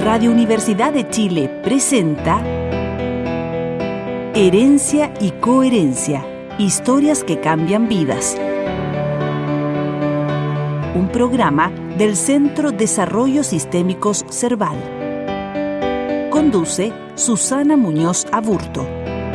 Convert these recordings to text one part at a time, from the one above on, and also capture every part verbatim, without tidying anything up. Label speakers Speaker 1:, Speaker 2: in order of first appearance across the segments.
Speaker 1: Radio Universidad de Chile presenta Herencia y Coherencia, historias que cambian vidas. Un programa del Centro Desarrollo Sistémicos Cerval. Conduce Susana Muñoz Aburto.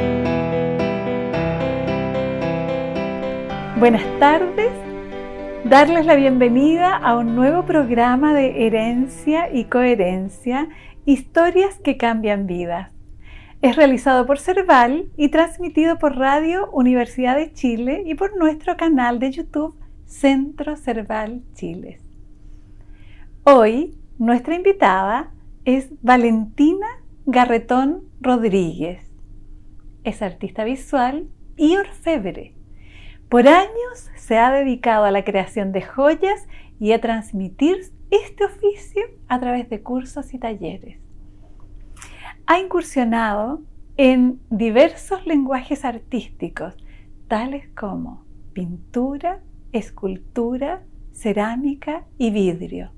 Speaker 2: Buenas tardes. Darles la bienvenida a un nuevo programa de Herencia y Coherencia, historias que cambian vidas. Es realizado por Cerval y transmitido por Radio Universidad de Chile y por nuestro canal de YouTube Centro Cerval Chile. Hoy nuestra invitada es Valentina Garretón Rodríguez. Es artista visual y orfebre. Por años se ha dedicado a la creación de joyas y a transmitir este oficio a través de cursos y talleres. Ha incursionado en diversos lenguajes artísticos, tales como pintura, escultura, cerámica y vidrio.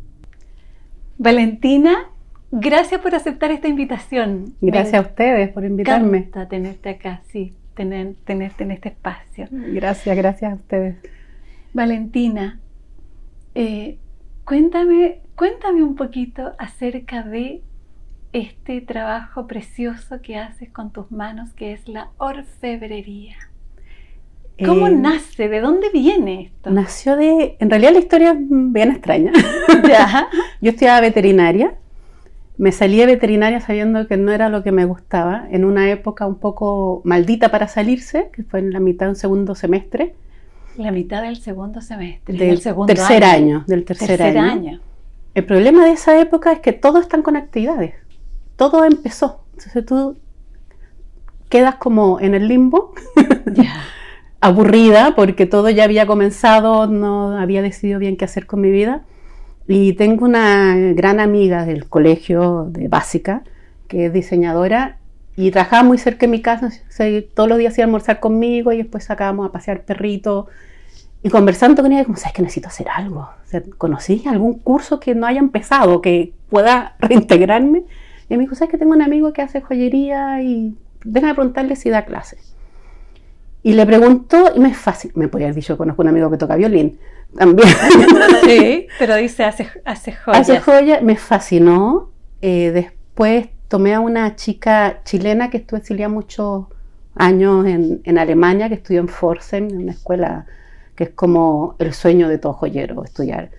Speaker 2: Valentina, gracias por aceptar esta invitación.
Speaker 3: Gracias Me a ustedes por invitarme.
Speaker 2: Me encanta tenerte acá, sí. Tener, tenerte en este espacio.
Speaker 3: Gracias, gracias a ustedes.
Speaker 2: Valentina, eh, cuéntame, cuéntame un poquito acerca de este trabajo precioso que haces con tus manos, que es la orfebrería. ¿Cómo eh, nace? ¿De dónde viene esto?
Speaker 3: Nació de... En realidad la historia es bien extraña.
Speaker 2: ¿Ya?
Speaker 3: Yo estudiaba veterinaria. Me salí de veterinaria sabiendo que no era lo que me gustaba, en una época un poco maldita para salirse, que fue en la mitad de un segundo semestre.
Speaker 2: La mitad del segundo semestre.
Speaker 3: Del,
Speaker 2: del segundo
Speaker 3: tercer año.
Speaker 2: año.
Speaker 3: Del tercer,
Speaker 2: tercer
Speaker 3: año.
Speaker 2: año.
Speaker 3: El problema de esa época es que todos están con actividades. Todo empezó. Entonces tú quedas como en el limbo,
Speaker 2: yeah.
Speaker 3: aburrida, porque todo ya había comenzado, no había decidido bien qué hacer con mi vida. Y tengo una gran amiga del colegio de básica, que es diseñadora, y trabajaba muy cerca de mi casa, todos los días iba a almorzar conmigo y después sacábamos a pasear perrito. Y conversando con ella, como, ¿sabes que necesito hacer algo? O sea, ¿conocí algún curso que no haya empezado, que pueda reintegrarme? Y me dijo, ¿sabes que tengo un amigo que hace joyería y déjame preguntarle si da clases? Y le preguntó, y me es fácil, me podría haber dicho, conozco un amigo que toca violín, también.
Speaker 2: Sí, pero dice, hace, hace joyas.
Speaker 3: Hace joyas, me fascinó. Eh, después tomé a una chica chilena que estuvo exiliada muchos años en, en Alemania, que estudió en Pforzheim, en una escuela que es como el sueño de todo joyero, estudiar.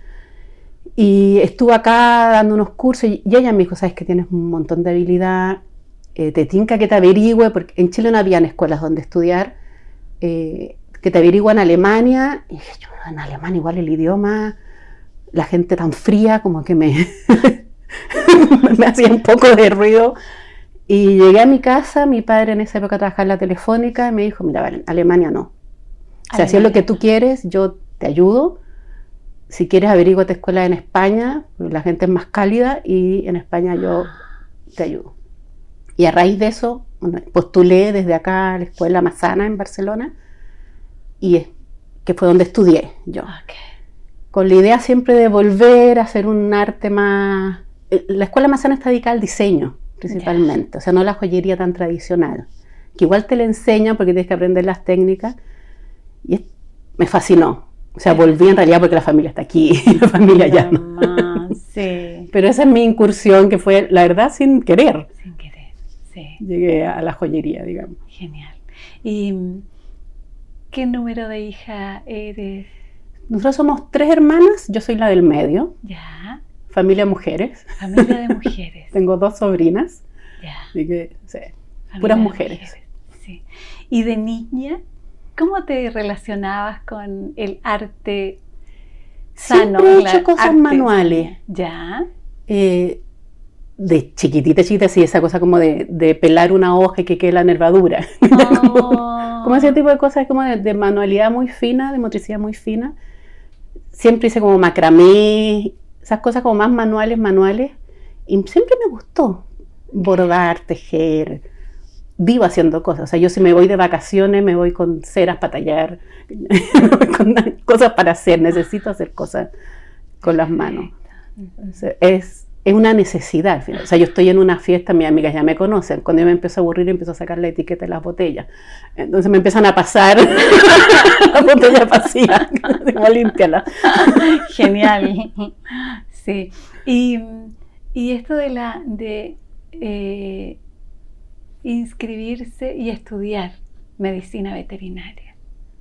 Speaker 3: Y estuvo acá dando unos cursos, y, y ella me dijo, sabes que tienes un montón de habilidad, eh, te tinca que te averigüe, porque en Chile no habían escuelas donde estudiar, eh, que te averigua en Alemania. Y dije, yo, en Alemania igual el idioma, la gente tan fría, como que me, me hacía un poco de ruido. Y llegué a mi casa, mi padre en esa época trabajaba en la Telefónica, y me dijo, mira, vale, Alemania no. O sea, si es lo que tú quieres, yo te ayudo. Si quieres, averíguate escuela en España, la gente es más cálida, y en España yo te ayudo. Y a raíz de eso, bueno, postulé desde acá a la Escuela Massana en Barcelona, y es, que fue donde estudié yo.
Speaker 2: Okay. Con
Speaker 3: la idea siempre de volver a hacer un arte más... La Escuela Massana está dedicada al diseño, principalmente, yeah. O sea, no la joyería tan tradicional, que igual te la enseñan porque tienes que aprender las técnicas, y es, me fascinó. O sea, volví en realidad porque la familia está aquí, y la familia ya no.
Speaker 2: Mamá, sí.
Speaker 3: Pero esa es mi incursión, que fue, la verdad, sin querer.
Speaker 2: Sin querer, sí.
Speaker 3: Llegué a la joyería, digamos.
Speaker 2: Genial. ¿Y qué número de hija eres?
Speaker 3: Nosotros somos tres hermanas, yo soy la del medio.
Speaker 2: Ya.
Speaker 3: Familia mujeres.
Speaker 2: Familia de mujeres.
Speaker 3: Tengo dos sobrinas.
Speaker 2: Ya.
Speaker 3: Así que, sí, puras mujeres.
Speaker 2: mujeres. Sí. ¿Y de niña, cómo te relacionabas con el arte sano?
Speaker 3: Siempre he hecho cosas
Speaker 2: arte.
Speaker 3: manuales.
Speaker 2: Ya.
Speaker 3: Eh, de chiquitita, chiquitita, sí, esa cosa como de, de pelar una hoja y que quede la nervadura.
Speaker 2: Oh.
Speaker 3: como, como ese tipo de cosas, como de, de manualidad muy fina, de motricidad muy fina. Siempre hice como macramé, esas cosas como más manuales, manuales. Y siempre me gustó bordar, tejer. Vivo haciendo cosas. O sea, yo si me voy de vacaciones, me voy con ceras para tallar, con cosas para hacer. Necesito hacer cosas con las manos. Entonces, es es una necesidad al final. O sea, yo estoy en una fiesta, mis amigas ya me conocen, cuando yo me empiezo a aburrir empiezo a sacar la etiqueta de las botellas, entonces me empiezan a pasar la botella vacía, como límpiala.
Speaker 2: Genial, sí. Y, y esto de la de eh, inscribirse y estudiar medicina veterinaria.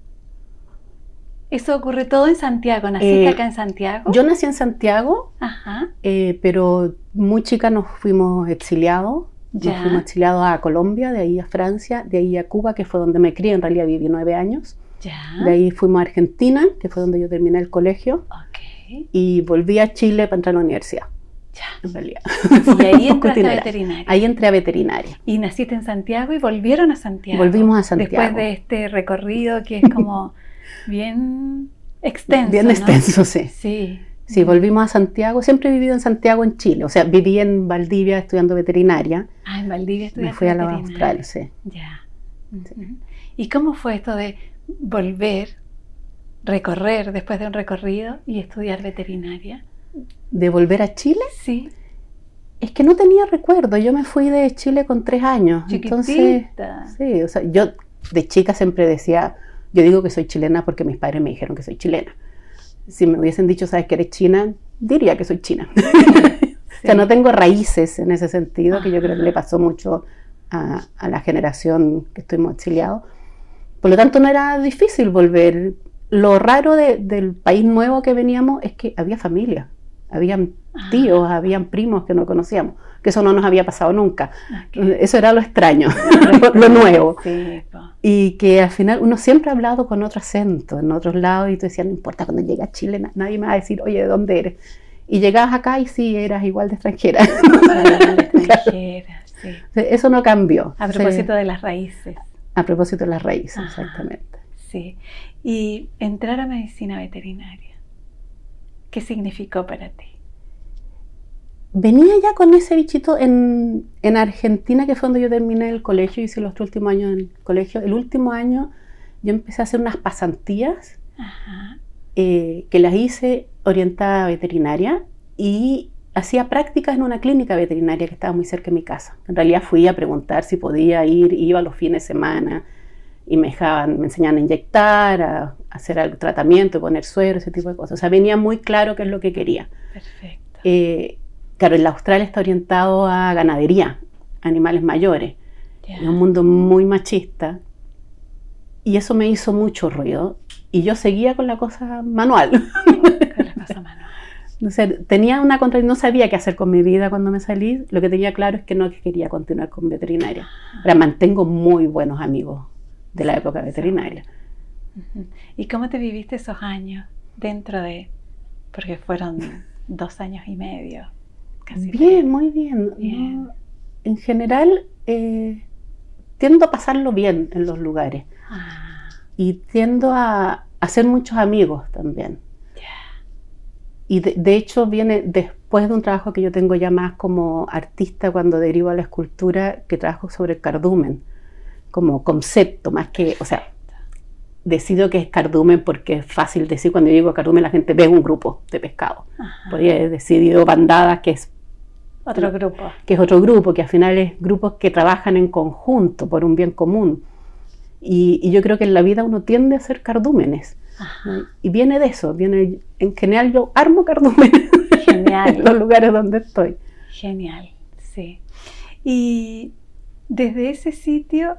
Speaker 2: Eso ocurre todo en Santiago. ¿Naciste eh, acá en Santiago?
Speaker 3: Yo nací en Santiago,
Speaker 2: Ajá.
Speaker 3: Eh, pero muy chica nos fuimos exiliados.
Speaker 2: Ya.
Speaker 3: Nos fuimos exiliados a Colombia, de ahí a Francia, de ahí a Cuba, que fue donde me crié. En realidad viví nueve años.
Speaker 2: Ya.
Speaker 3: De ahí fuimos a Argentina, que fue donde yo terminé el colegio.
Speaker 2: Okay.
Speaker 3: Y volví a Chile para entrar a la universidad.
Speaker 2: Ya.
Speaker 3: En realidad.
Speaker 2: Y ahí entraste a veterinaria.
Speaker 3: Ahí entré a veterinaria.
Speaker 2: Y naciste en Santiago y volvieron a Santiago.
Speaker 3: Volvimos a Santiago.
Speaker 2: Después de este recorrido que es como bien extenso.
Speaker 3: Bien
Speaker 2: ¿no?
Speaker 3: extenso, sí.
Speaker 2: Sí.
Speaker 3: Sí, volvimos a Santiago. Siempre he vivido en Santiago, en Chile. O sea, viví en Valdivia estudiando veterinaria.
Speaker 2: Ah, en Valdivia estudiaste
Speaker 3: Me fui a la
Speaker 2: veterinaria.
Speaker 3: Austral, sí.
Speaker 2: Ya.
Speaker 3: Sí.
Speaker 2: ¿Y cómo fue esto de volver, recorrer después de un recorrido y estudiar veterinaria?
Speaker 3: ¿De volver a Chile?
Speaker 2: Sí.
Speaker 3: Es que no tenía recuerdo. Yo me fui de Chile con tres años.
Speaker 2: Chiquitita.
Speaker 3: Entonces, sí, o sea, yo de chica siempre decía, yo digo que soy chilena porque mis padres me dijeron que soy chilena. Si me hubiesen dicho, ¿sabes que eres china? Diría que soy china. Sí. O sea, no tengo raíces en ese sentido, Ajá. que yo creo que le pasó mucho a, a la generación que estuvimos exiliados. Por lo tanto, no era difícil volver. Lo raro de, del país nuevo que veníamos es que había familia. Habían tíos, ah. habían primos que no conocíamos, que eso no nos había pasado nunca. Okay. Eso era lo extraño, lo nuevo.
Speaker 2: Sí,
Speaker 3: y que al final uno siempre ha hablado con otro acento en otros lados y tú decías, no importa, cuando llegue a Chile nadie me va a decir, oye, ¿de dónde eres? Y llegabas acá y sí, eras igual de extranjera.
Speaker 2: De extranjera, sí.
Speaker 3: Eso no cambió.
Speaker 2: A propósito
Speaker 3: sí.
Speaker 2: de las raíces.
Speaker 3: A propósito de las raíces,
Speaker 2: Ajá.
Speaker 3: exactamente.
Speaker 2: Sí. Y entrar a medicina veterinaria, ¿qué significó para ti?
Speaker 3: Venía ya con ese bichito en, en Argentina, que fue donde yo terminé el colegio, hice los tres últimos años en el colegio. El último año yo empecé a hacer unas pasantías eh, que las hice orientada a veterinaria y hacía prácticas en una clínica veterinaria que estaba muy cerca de mi casa. En realidad fui a preguntar si podía ir, iba los fines de semana y me dejaban, me enseñaban a inyectar, a, a hacer el tratamiento, poner suero, ese tipo de cosas. O sea, venía muy claro qué es lo que quería.
Speaker 2: Perfecto.
Speaker 3: Eh, Claro, el austral está orientado a ganadería, animales mayores. Yeah. Es un mundo muy machista. Y eso me hizo mucho ruido. Y yo seguía con la cosa manual.
Speaker 2: Con la cosa manual.
Speaker 3: O sea, tenía una contra... No sabía qué hacer con mi vida cuando me salí. Lo que tenía claro es que no quería continuar con veterinaria. Ahora mantengo muy buenos amigos de la época veterinaria.
Speaker 2: ¿Y cómo te viviste esos años dentro de...? Porque fueron dos años y medio. Casi
Speaker 3: bien, muy bien.
Speaker 2: bien.
Speaker 3: No, en general, eh, tiendo a pasarlo bien en los lugares.
Speaker 2: Ah.
Speaker 3: Y tiendo a, a hacer muchos amigos también.
Speaker 2: Yeah.
Speaker 3: Y de, de hecho viene después de un trabajo que yo tengo ya más como artista cuando derivo a la escultura, que trabajo sobre el cardumen, como concepto, más que, o sea, decido que es cardumen porque es fácil decir, cuando yo digo cardumen la gente ve un grupo de pescado. Podría haber decidido bandadas, que es
Speaker 2: otro grupo.
Speaker 3: Que es otro grupo, que al final es grupos que trabajan en conjunto por un bien común. Y, y yo creo que en la vida uno tiende a hacer cardúmenes.
Speaker 2: Ajá.
Speaker 3: Y viene de eso, viene, en general yo armo cardúmenes.
Speaker 2: Genial.
Speaker 3: En los lugares donde estoy.
Speaker 2: Genial, sí. Y desde ese sitio,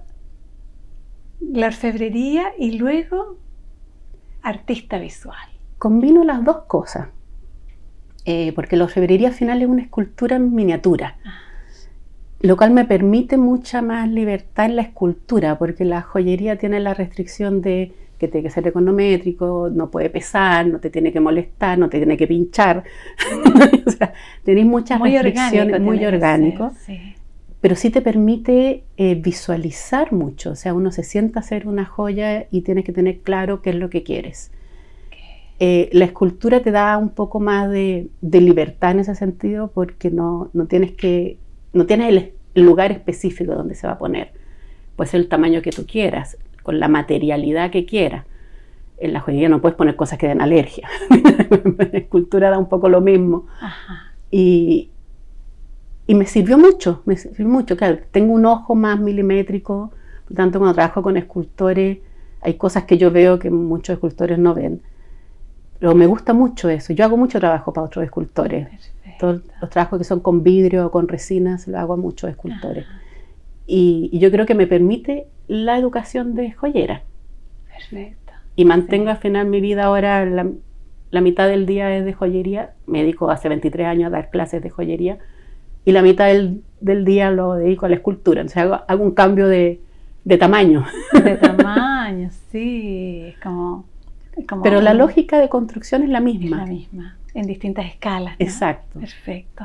Speaker 2: la orfebrería y luego artista visual.
Speaker 3: Combino las dos cosas. Eh, porque la orfebrería al final es una escultura en miniatura, ah. lo cual me permite mucha más libertad en la escultura, porque la joyería tiene la restricción de que tiene que ser econométrico, no puede pesar, no te tiene que molestar, no te tiene que pinchar. O sea, tenéis muchas
Speaker 2: muy
Speaker 3: restricciones,
Speaker 2: orgánico,
Speaker 3: muy orgánico,
Speaker 2: ser, sí.
Speaker 3: Pero sí te permite eh, visualizar mucho. O sea, uno se sienta a hacer una joya y tienes que tener claro qué es lo que quieres. Eh, la escultura te da un poco más de, de libertad en ese sentido, porque no, no tienes que no tienes el, el lugar específico donde se va a poner. Puede ser el tamaño que tú quieras, con la materialidad que quieras. En la joyería no puedes poner cosas que den alergia. En la escultura da un poco lo mismo.
Speaker 2: Ajá.
Speaker 3: Y, y me sirvió mucho, me sirvió mucho. Claro, tengo un ojo más milimétrico, por tanto cuando trabajo con escultores hay cosas que yo veo que muchos escultores no ven. Pero me gusta mucho eso. Yo hago mucho trabajo para otros escultores. Perfecto. Todos los trabajos que son con vidrio o con resina se los hago a muchos escultores. Y, y yo creo que me permite la educación de joyera.
Speaker 2: Perfecto.
Speaker 3: Y mantengo, sí, al final mi vida ahora, la, la mitad del día es de joyería. Me dedico hace veintitrés años a dar clases de joyería. Y la mitad del, del día lo dedico a la escultura. Entonces hago, hago un cambio de, de tamaño.
Speaker 2: De tamaño, sí. Es como... Como
Speaker 3: Pero la lógica de construcción es la misma.
Speaker 2: Es la misma, en distintas escalas, ¿no?
Speaker 3: Exacto.
Speaker 2: Perfecto.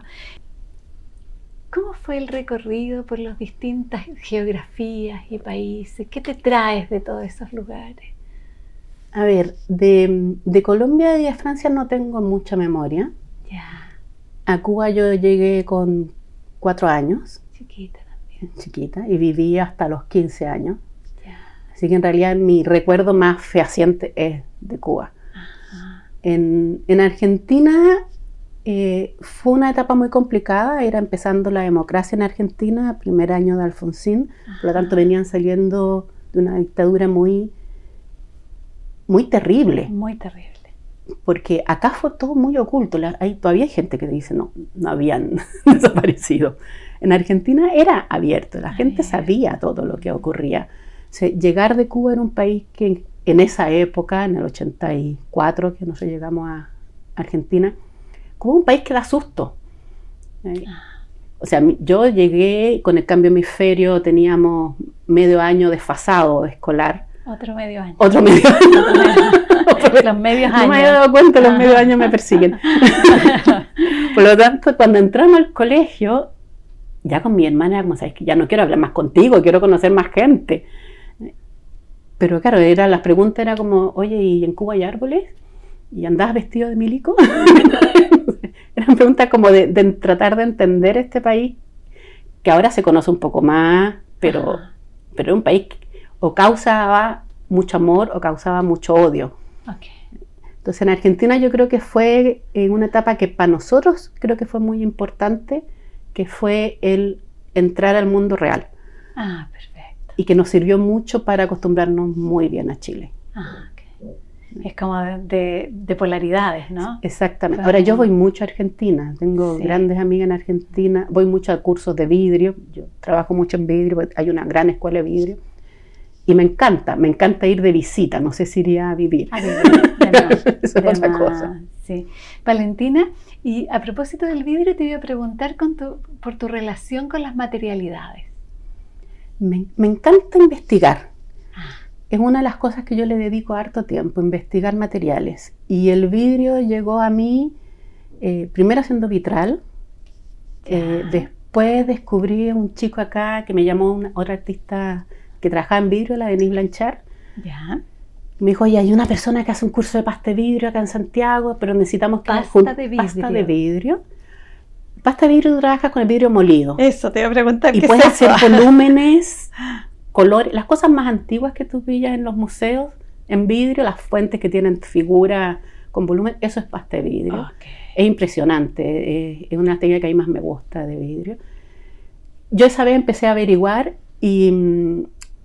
Speaker 2: ¿Cómo fue el recorrido por las distintas geografías y países? ¿Qué te traes de todos esos lugares?
Speaker 3: A ver, de, de Colombia y de Francia no tengo mucha memoria.
Speaker 2: Ya.
Speaker 3: A Cuba yo llegué con cuatro años.
Speaker 2: Chiquita también.
Speaker 3: Chiquita, y viví hasta los quince años. Así que en realidad mi recuerdo más fehaciente es de Cuba. Ajá. En, en Argentina eh, fue una etapa muy complicada, era empezando la democracia en Argentina, primer año de Alfonsín. Ajá. Por lo tanto venían saliendo de una dictadura muy, muy terrible.
Speaker 2: Muy terrible.
Speaker 3: Porque acá fue todo muy oculto, la, hay, todavía hay gente que dice no, no habían desaparecido. En Argentina era abierto, la gente sabía todo lo que ocurría. O sea, llegar de Cuba era un país que en esa época, en el ochenta y cuatro, que nosotros llegamos a Argentina, Cuba es un país que da susto. ¿Eh? O sea, yo llegué con el cambio hemisferio, teníamos medio año desfasado escolar.
Speaker 2: Otro medio año.
Speaker 3: Otro medio año.
Speaker 2: Los medios años.
Speaker 3: No me había dado cuenta, los medios años me persiguen. Por lo tanto, cuando entramos al colegio, ya con mi hermana, como sabes que ya no quiero hablar más contigo, quiero conocer más gente. Pero claro, era, la pregunta era como, oye, ¿y en Cuba hay árboles? ¿Y andabas vestido de milico? Eran preguntas como de, de tratar de entender este país, que ahora se conoce un poco más, pero, pero era un país que o causaba mucho amor o causaba mucho odio.
Speaker 2: Okay.
Speaker 3: Entonces en Argentina yo creo que fue en una etapa que para nosotros creo que fue muy importante, que fue el entrar al mundo real.
Speaker 2: Ah, perfecto.
Speaker 3: Y que nos sirvió mucho para acostumbrarnos muy bien a Chile.
Speaker 2: Ah, okay. Es como de, de, de polaridades, ¿no?
Speaker 3: Exactamente. Ahora yo voy mucho a Argentina, tengo, sí, grandes amigas en Argentina, voy mucho a cursos de vidrio, yo trabajo mucho en vidrio, hay una gran escuela de vidrio, y me encanta, me encanta ir de visita, no sé si iría a vivir. A vivir, de más,
Speaker 2: Eso
Speaker 3: de
Speaker 2: es otra
Speaker 3: más,
Speaker 2: cosa. Sí. Valentina, y a propósito del vidrio te iba a preguntar con tu, por tu relación con las materialidades.
Speaker 3: Me, me encanta investigar. Es una de las cosas que yo le dedico harto tiempo, investigar materiales. Y el vidrio llegó a mí eh, primero haciendo vitral. Eh, después descubrí a un chico acá que me llamó, una, otra artista que trabajaba en vidrio, la Denise Blanchard.
Speaker 2: Ya.
Speaker 3: Me dijo, oye, hay una persona que hace un curso de pasta de vidrio acá en Santiago, pero necesitamos que
Speaker 2: pasta de vidrio.
Speaker 3: Pasta de vidrio. Pasta de vidrio, tú trabajas con el vidrio molido.
Speaker 2: Eso, te iba a preguntar.
Speaker 3: Y
Speaker 2: ¿qué
Speaker 3: puedes
Speaker 2: es eso?
Speaker 3: hacer volúmenes, colores, las cosas más antiguas que tú pillas en los museos, en vidrio, las fuentes que tienen figura con volumen, eso es pasta de vidrio.
Speaker 2: Okay.
Speaker 3: Es impresionante, es, es una técnica que a mí más me gusta de vidrio. Yo esa vez empecé a averiguar y mmm,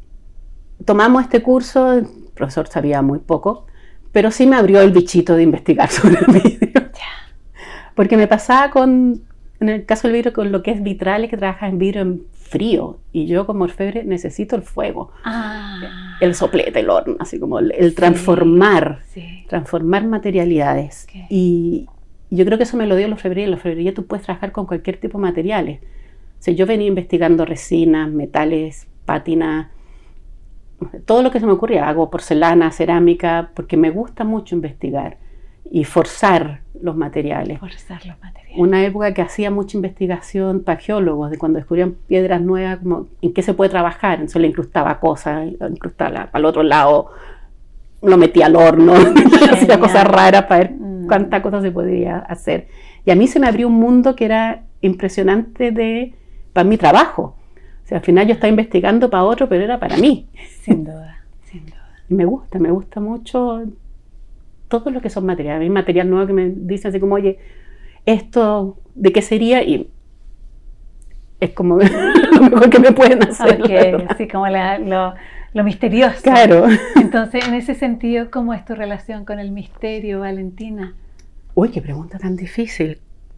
Speaker 3: tomamos este curso, el profesor sabía muy poco, pero sí me abrió el bichito de investigar sobre el vidrio.
Speaker 2: Yeah.
Speaker 3: Porque me pasaba con... En el caso del vidrio, con lo que es vitrales, que trabajas en vidrio en frío. Y yo como orfebre necesito el fuego.
Speaker 2: Ah.
Speaker 3: El soplete, el horno, así como el, el transformar.
Speaker 2: Sí, sí.
Speaker 3: Transformar materialidades. Okay. Y yo creo que eso me lo dio la orfebrería. En la orfebrería tú puedes trabajar con cualquier tipo de materiales. O sea, yo venía investigando resinas, metales, pátina, todo lo que se me ocurría. Hago porcelana, cerámica, porque me gusta mucho investigar y forzar los materiales.
Speaker 2: Forzar los materiales.
Speaker 3: Una época que hacía mucha investigación para geólogos, de cuando descubrían piedras nuevas, como en qué se puede trabajar. Entonces le incrustaba cosas, lo incrustaba para el otro lado, lo metía al horno, hacía cosas raras para ver mm. cuántas cosas se podía hacer. Y a mí se me abrió un mundo que era impresionante de, para mi trabajo. O sea, al final yo estaba investigando para otro, pero era para mí.
Speaker 2: Sin duda, sin duda.
Speaker 3: Me gusta, me gusta mucho todo lo que son materiales. Hay material nuevo que me dicen así como, oye, esto, ¿de qué sería? Y es como lo mejor que me pueden hacer.
Speaker 2: Okay, así como la, lo, lo misterioso.
Speaker 3: Claro.
Speaker 2: Entonces, en ese sentido, ¿cómo es tu relación con el misterio, Valentina?
Speaker 3: Uy, qué pregunta tan difícil.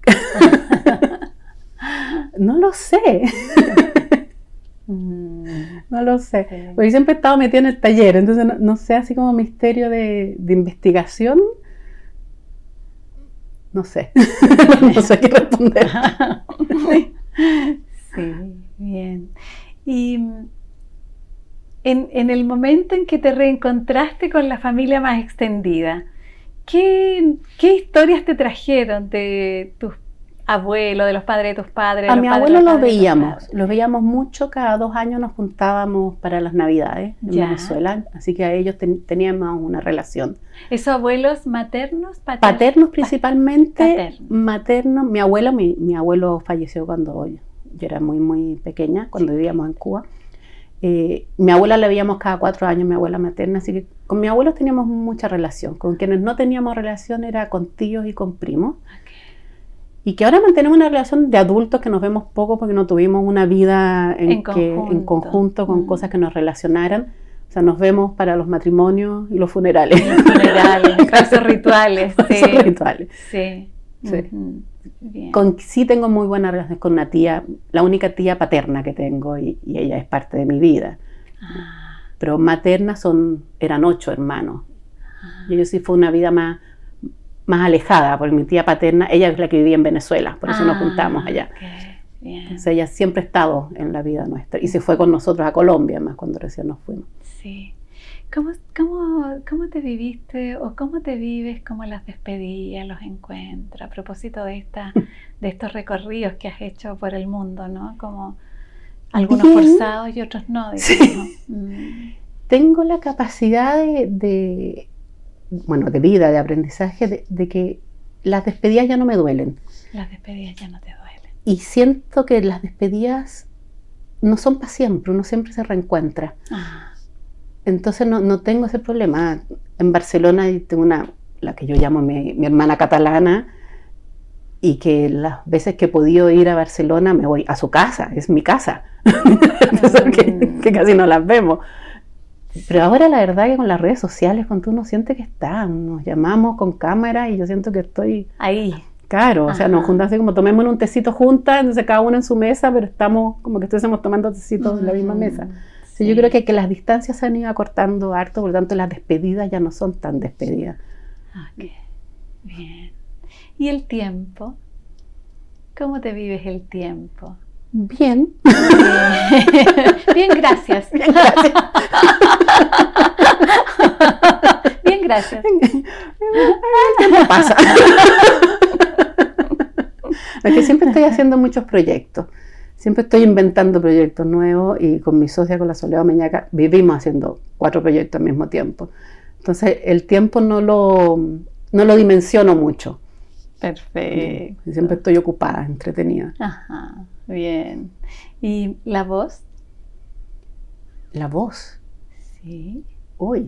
Speaker 3: No lo sé. No lo sé. Sí. Porque siempre he estado metida en el taller, entonces no, no sé, así como misterio de, de investigación. No sé. No sé qué responder.
Speaker 2: Sí, bien. Y en, en el momento en que te reencontraste con la familia más extendida, ¿qué, qué historias te trajeron de tus abuelos, de los padres de tus padres?
Speaker 3: A mi abuelo los veíamos, los veíamos mucho, cada dos años nos juntábamos para las Navidades en ya. Venezuela, así que a ellos ten, teníamos una relación.
Speaker 2: ¿Esos abuelos maternos?
Speaker 3: Paternos, paternos principalmente, paternos. maternos. Mi abuelo, mi, mi abuelo falleció cuando yo, yo era muy muy pequeña, cuando sí. vivíamos en Cuba. Eh, mi abuela la veíamos cada cuatro años, mi abuela materna, así que con mis abuelos teníamos mucha relación. Con quienes no teníamos relación era con tíos y con primos. Okay. Y que ahora mantenemos una relación de adultos que nos vemos poco porque no tuvimos una vida en,
Speaker 2: en,
Speaker 3: que,
Speaker 2: conjunto.
Speaker 3: en conjunto con mm. cosas que nos relacionaran. O sea, nos vemos para los matrimonios y los funerales.
Speaker 2: Y los funerales, esos rituales. Sí.
Speaker 3: Esos rituales.
Speaker 2: Sí.
Speaker 3: Sí. Uh-huh. Bien. Con, sí tengo muy buena relación con una tía, la única tía paterna que tengo y, y ella es parte de mi vida. Ah. Pero materna son, eran ocho hermanos. Ah. Y yo sí fue una vida más, más alejada, porque mi tía paterna, ella es la que vivía en Venezuela, por eso ah, nos juntamos allá. Okay. Bien. Entonces ella siempre ha estado en la vida nuestra y se fue con nosotros a Colombia, más cuando recién nos fuimos.
Speaker 2: Sí. ¿Cómo, cómo, ¿Cómo te viviste o cómo te vives como las despedidas, los encuentros, a propósito de, esta, de estos recorridos que has hecho por el mundo, ¿no? Como algunos Bien. forzados y otros no. Digamos. Sí. Mm.
Speaker 3: Tengo la capacidad de, de, bueno, de vida, de aprendizaje, de, de que las despedidas ya no me duelen.
Speaker 2: Las despedidas ya no te duelen.
Speaker 3: Y siento que las despedidas no son para siempre, uno siempre se reencuentra. Ah. Entonces no, no tengo ese problema. En Barcelona tengo una, la que yo llamo mi, mi hermana catalana, y que las veces que he podido ir a Barcelona me voy a su casa, es mi casa. Entonces, que, que casi no las vemos. Pero ahora la verdad que con las redes sociales, cuando uno siente que está, nos llamamos con cámara y yo siento que estoy
Speaker 2: ahí.
Speaker 3: Claro, Ajá. o sea, nos juntamos así como tomemos un tecito juntas, entonces cada uno en su mesa, pero estamos como que estuviésemos tomando tecitos mm. en la misma mesa. Sí. Yo creo que, que las distancias se han ido acortando harto, por lo tanto las despedidas ya no son tan despedidas.
Speaker 2: Ok, bien. ¿Y el tiempo? ¿Cómo te vives el tiempo?
Speaker 3: Bien.
Speaker 2: Bien, bien gracias.
Speaker 3: Bien, gracias.
Speaker 2: Bien, gracias.
Speaker 3: El tiempo pasa. Porque siempre estoy haciendo muchos proyectos. Siempre estoy inventando proyectos nuevos y con mi socia, con la Soledad Meñaca, vivimos haciendo cuatro proyectos al mismo tiempo. Entonces, el tiempo no lo, no lo dimensiono mucho.
Speaker 2: Perfecto.
Speaker 3: Siempre estoy ocupada, entretenida.
Speaker 2: Ajá, bien. ¿Y la voz?
Speaker 3: ¿La voz?
Speaker 2: Sí.
Speaker 3: Uy.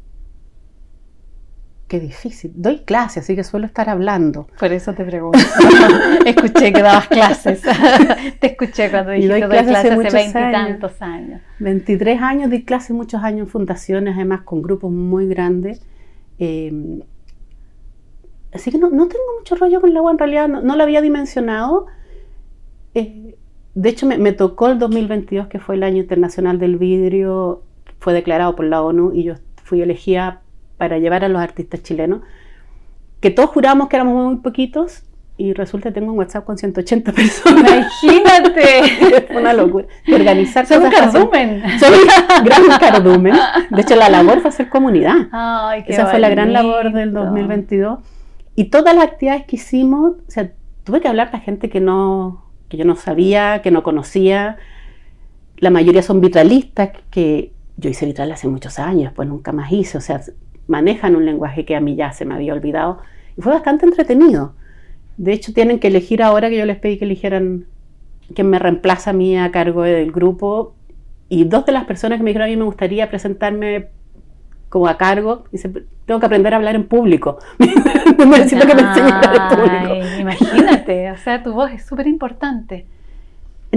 Speaker 3: Qué difícil. Doy clases, así que suelo estar hablando.
Speaker 2: Por eso te pregunto. Escuché que dabas clases. Te escuché cuando dijiste que doy clases, clases hace veintitantos años.
Speaker 3: veintitrés años, di clases muchos años en fundaciones, además con grupos muy grandes. Eh, así que no, no tengo mucho rollo con la voz, en realidad no, no la había dimensionado. Eh, de hecho, me, me tocó el dos mil veintidós, que fue el Año Internacional del Vidrio, fue declarado por la ONU y yo fui elegida para llevar a los artistas chilenos, que todos jurábamos que éramos muy poquitos, y resulta que tengo un WhatsApp con ciento ochenta personas.
Speaker 2: ¡Imagínate!
Speaker 3: Fue una locura. De organizar
Speaker 2: Soy un cardumen.
Speaker 3: Soy un gran cardumen. De hecho, la labor fue hacer comunidad.
Speaker 2: Ay, qué
Speaker 3: Esa
Speaker 2: bonito.
Speaker 3: Fue la gran labor del dos mil veintidós. Y todas las actividades que hicimos, o sea, tuve que hablar para gente que, no, que yo no sabía, que no conocía. La mayoría son vitralistas, que yo hice vitral hace muchos años, pues nunca más hice, o sea, manejan un lenguaje que a mí ya se me había olvidado y fue bastante entretenido. De hecho, tienen que elegir ahora, que yo les pedí que eligieran quién me reemplaza a mí a cargo del grupo, y dos de las personas que me dijeron a mí me gustaría presentarme como a cargo, dice, tengo que aprender a hablar en público. Necesito que me enseñen a hablar en público.
Speaker 2: Imagínate, o sea, tu voz es súper importante.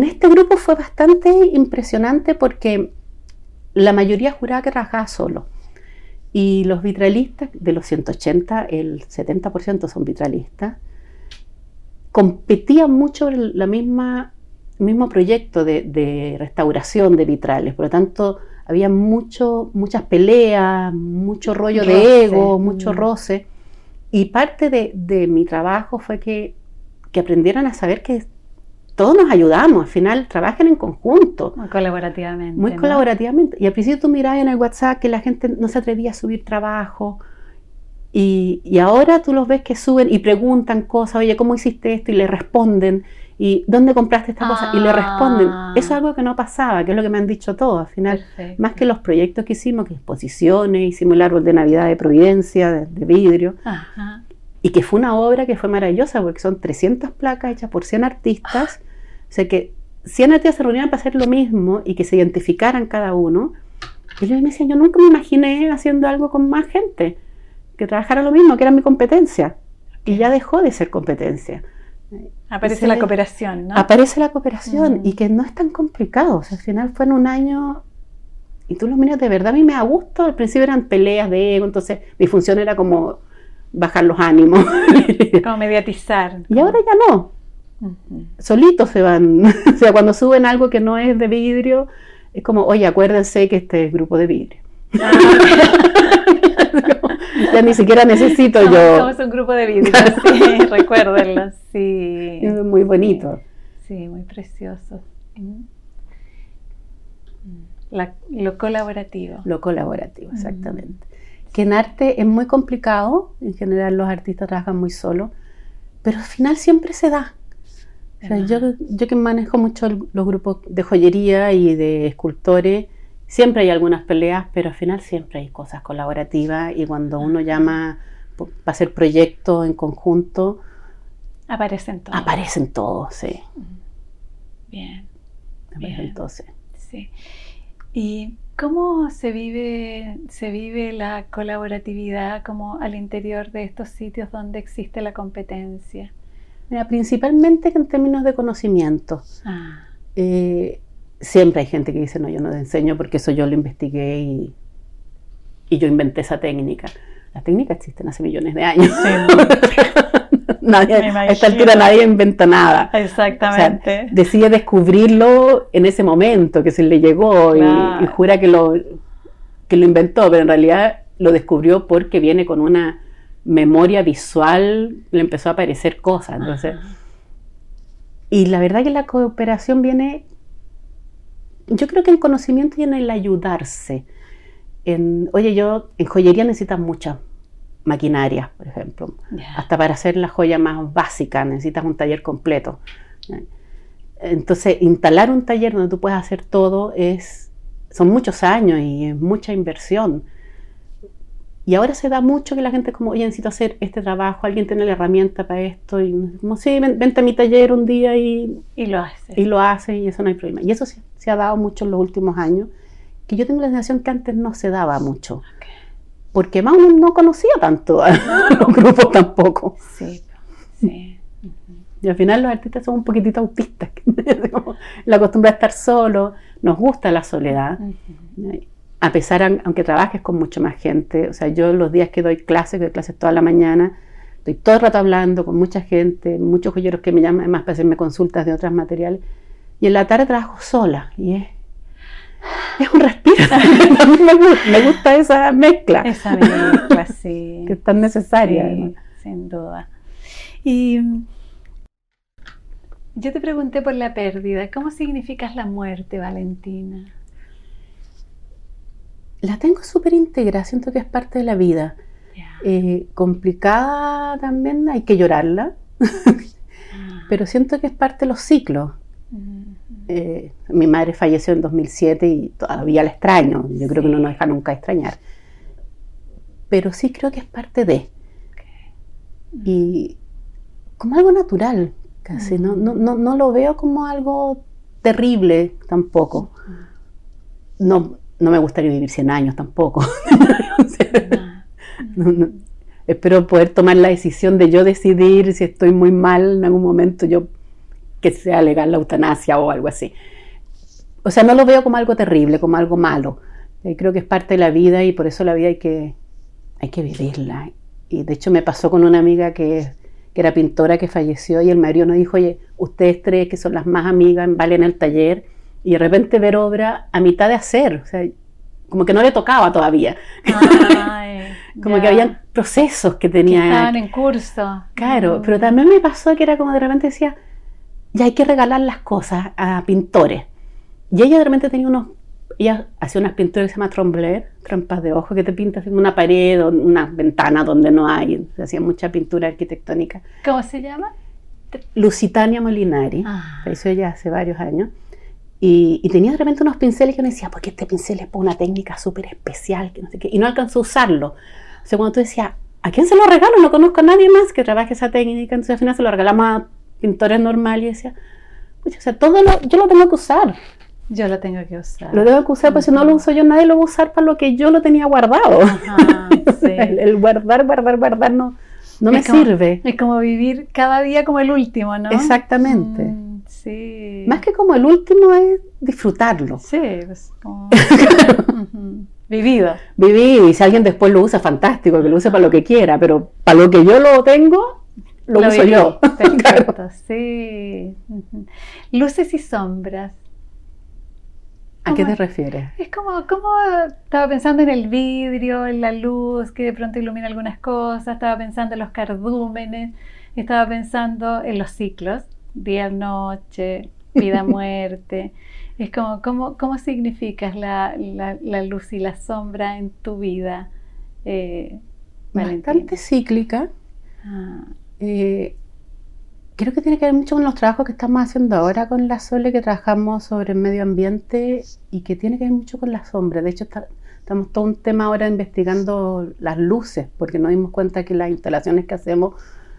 Speaker 3: en este grupo fue bastante impresionante porque la mayoría juraba que trabajaba solo. Y los vitralistas, de los ciento ochenta, el setenta por ciento son vitralistas, competían mucho en la misma, el mismo proyecto de, de restauración de vitrales. Por lo tanto, había mucho, muchas peleas, mucho rollo roce. de ego, mucho mm. roce. Y parte de, de mi trabajo fue que, que aprendieran a saber que todos nos ayudamos, al final trabajan en conjunto.
Speaker 2: Muy colaborativamente.
Speaker 3: Muy ¿no? colaborativamente. Y al principio tú mirabas en el WhatsApp que la gente no se atrevía a subir trabajo. Y, y ahora tú los ves que suben y preguntan cosas, oye, ¿cómo hiciste esto? Y le responden. ¿Y dónde compraste esta ah. cosa? Y le responden. Eso es algo que no pasaba, que es lo que me han dicho todos. Al final, perfecto. Más que los proyectos que hicimos, que exposiciones, hicimos el árbol de Navidad de Providencia, de, de vidrio. Ajá. Y que fue una obra que fue maravillosa, porque son trescientas placas hechas por cien artistas. Ah. O sea que cien artistas se reunieron para hacer lo mismo y que se identificaran cada uno. Y ellos me decían, yo nunca me imaginé haciendo algo con más gente, que trabajara lo mismo, que era mi competencia. Y ya dejó de ser competencia.
Speaker 2: Aparece la cooperación, ¿no?
Speaker 3: Aparece la cooperación mm. y que no es tan complicado. O sea, al final fue en un año y tú los miras, de verdad a mí me da gusto. Al principio eran peleas de ego, entonces mi función era como bajar los ánimos.
Speaker 2: Como mediatizar.
Speaker 3: Y ahora ya no. Uh-huh. Solitos se van. O sea, cuando suben algo que no es de vidrio, es como, oye, acuérdense que este es grupo de vidrio. Ah. Ya ni siquiera necesito
Speaker 2: somos,
Speaker 3: yo.
Speaker 2: Somos un grupo de vidrio, sí, recuérdenlo, sí.
Speaker 3: Es muy bonito.
Speaker 2: Sí, muy precioso. La, lo colaborativo.
Speaker 3: Lo colaborativo, exactamente. Mm. Que en arte es muy complicado, en general los artistas trabajan muy solos, pero al final siempre se da. O sea, yo, yo que manejo mucho el, los grupos de joyería y de escultores, siempre hay algunas peleas, pero al final siempre hay cosas colaborativas y cuando uno llama para hacer proyectos en conjunto,
Speaker 2: aparecen todos.
Speaker 3: Aparecen todos, sí.
Speaker 2: Bien.
Speaker 3: Aparecen
Speaker 2: bien.
Speaker 3: todos, sí.
Speaker 2: sí. ¿Y cómo se vive, se vive la colaboratividad como al interior de estos sitios donde existe la competencia?
Speaker 3: Mira, principalmente en términos de conocimiento. Ah. Eh, Siempre hay gente que dice, no, yo no te enseño porque eso yo lo investigué y, y yo inventé esa técnica. Las técnicas existen hace millones de años. Sí. nadie, a esta altura nadie inventa nada.
Speaker 2: Exactamente.
Speaker 3: O sea, decide descubrirlo en ese momento que se le llegó claro. y, y jura que lo, que lo inventó, pero en realidad lo descubrió porque viene con una memoria visual, le empezó a aparecer cosas. Entonces, y la verdad que la cooperación viene... Yo creo que en conocimiento y en el ayudarse. En, oye, yo en joyería necesitas mucha maquinaria, por ejemplo. Yeah. Hasta para hacer la joya más básica necesitas un taller completo. Entonces, instalar un taller donde tú puedes hacer todo es, son muchos años y es mucha inversión. Y ahora se da mucho que la gente es como, oye, necesito hacer este trabajo, alguien tiene la herramienta para esto, y como, sí, ven, vente a mi taller un día y,
Speaker 2: y lo hace.
Speaker 3: Y lo hace, y eso no hay problema. Y eso se, se ha dado mucho en los últimos años, que yo tengo la sensación que antes no se daba mucho. Okay. Porque más uno no conocía tanto a los grupos tampoco.
Speaker 2: Sí, sí. Uh-huh.
Speaker 3: Y al final los artistas son un poquitito autistas. La costumbre de estar solo, nos gusta la soledad. Uh-huh. A pesar, aunque trabajes con mucha más gente, o sea, yo los días que doy clases, que doy clases toda la mañana, estoy todo el rato hablando con mucha gente, muchos joyeros que me llaman además para hacerme consultas de otros materiales, y en la tarde trabajo sola, y es, es un respiro. A mí me gusta, me gusta esa mezcla.
Speaker 2: Esa mezcla, sí.
Speaker 3: Que es tan necesaria.
Speaker 2: Sí, sin duda. Y yo te pregunté por la pérdida, ¿cómo significas la muerte, Valentina?
Speaker 3: La tengo súper íntegra, siento que es parte de la vida. Yeah. Eh, complicada también, hay que llorarla, pero siento que es parte de los ciclos. Mm-hmm. Eh, mi madre falleció en dos mil siete y todavía la extraño, yo sí. creo que uno no deja nunca extrañar. Pero sí creo que es parte de. Okay. Mm-hmm. Y como algo natural, casi, mm-hmm. no, no, no, no lo veo como algo terrible tampoco. Mm-hmm. No. No me gustaría vivir cien años tampoco. O sea, no, no. Espero poder tomar la decisión de yo decidir si estoy muy mal en algún momento, yo que sea legal la eutanasia o algo así. O sea, no lo veo como algo terrible, como algo malo. Eh, creo que es parte de la vida y por eso la vida hay que, hay que vivirla. Y de hecho me pasó con una amiga que, que era pintora que falleció y el marido nos dijo, oye, ustedes tres que son las más amigas, valen el taller, y de repente ver obra a mitad de hacer, o sea, como que no le tocaba todavía. Ay, como ya. Que habían procesos que tenía.
Speaker 2: Que estaban en curso.
Speaker 3: Claro,
Speaker 2: mm.
Speaker 3: pero también me pasó que era como de repente decía, ya hay que regalar las cosas a pintores. Y ella de repente tenía unos, ella hacía unas pinturas que se llama trombleur, trampas de ojo, que te pintas en una pared o una ventana donde no hay, se hacía mucha pintura arquitectónica.
Speaker 2: ¿Cómo se llama?
Speaker 3: Lusitania Molinari, ah. Eso ella hace varios años. Y, y tenía de repente unos pinceles que uno decía, porque este pincel es por una técnica súper especial, que no sé qué, y no alcanzó a usarlo. O sea, cuando tú decías, ¿a quién se lo regalo? No conozco a nadie más que trabaje esa técnica. Entonces al final se lo regalamos a pintores normales y decía, o sea, todo lo, yo lo tengo que usar.
Speaker 2: Yo lo tengo que usar.
Speaker 3: Lo tengo que usar, porque uh-huh. si no lo uso yo, nadie lo va a usar para lo que yo lo tenía guardado. Uh-huh, sí. el, el guardar, guardar, guardar no, no me
Speaker 2: como,
Speaker 3: sirve.
Speaker 2: Es como vivir cada día como el último, ¿no?
Speaker 3: Exactamente.
Speaker 2: Mm, sí.
Speaker 3: Más que como el último es disfrutarlo.
Speaker 2: Sí, pues como uh-huh. vivido.
Speaker 3: Vivido, y si alguien después lo usa, fantástico, que lo use para lo que quiera, pero para lo que yo lo tengo, lo, lo uso viví. Yo.
Speaker 2: Perfecto, claro. Sí. Uh-huh. Luces y sombras.
Speaker 3: ¿A qué te refieres?
Speaker 2: Es como, como estaba pensando en el vidrio, en la luz que de pronto ilumina algunas cosas, estaba pensando en los cardúmenes, estaba pensando en los ciclos, día-noche, vida-muerte. Es como, ¿cómo, cómo significas la, la, la luz y la sombra en tu vida, eh, Valentina?
Speaker 3: Bastante cíclica. Ah. Eh, Creo que tiene que ver mucho con los trabajos que estamos haciendo ahora con la Sole, que trabajamos sobre el medio ambiente y que tiene que ver mucho con la sombra. De hecho, está, estamos todo un tema ahora investigando las luces, porque nos dimos cuenta que las instalaciones que hacemos,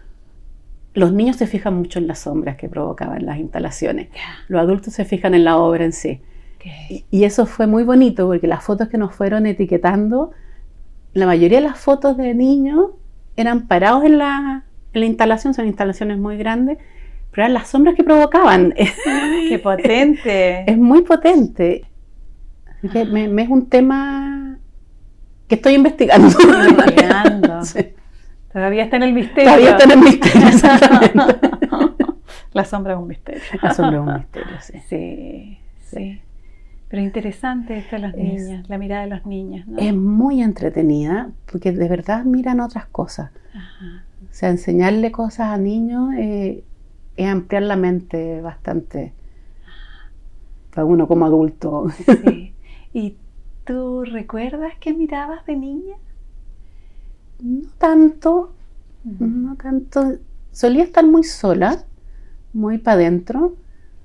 Speaker 3: los niños se fijan mucho en las sombras que provocaban las instalaciones. Yeah. Los adultos se fijan en la obra en sí. Okay. Y, y eso fue muy bonito, porque las fotos que nos fueron etiquetando, la mayoría de las fotos de niños eran parados en la... En la instalación, son instalaciones muy grandes, pero eran las sombras que provocaban.
Speaker 2: ¡Qué potente!
Speaker 3: Es muy potente. Así que me, me es un tema que estoy investigando.
Speaker 2: investigando. Sí. Todavía está en el misterio.
Speaker 3: Todavía está en el misterio, exactamente.
Speaker 2: La sombra es un misterio.
Speaker 3: La sombra es un misterio, sí.
Speaker 2: Sí, sí. Pero interesante esto de los es, niños, la mirada de los niños, ¿no?
Speaker 3: Es muy entretenida, porque de verdad miran otras cosas. Ajá. O sea, enseñarle cosas a niños eh, es ampliar la mente bastante para uno como adulto.
Speaker 2: Sí. ¿Y tú recuerdas qué mirabas de niña?
Speaker 3: No tanto, uh-huh. no tanto. Solía estar muy sola, muy para adentro,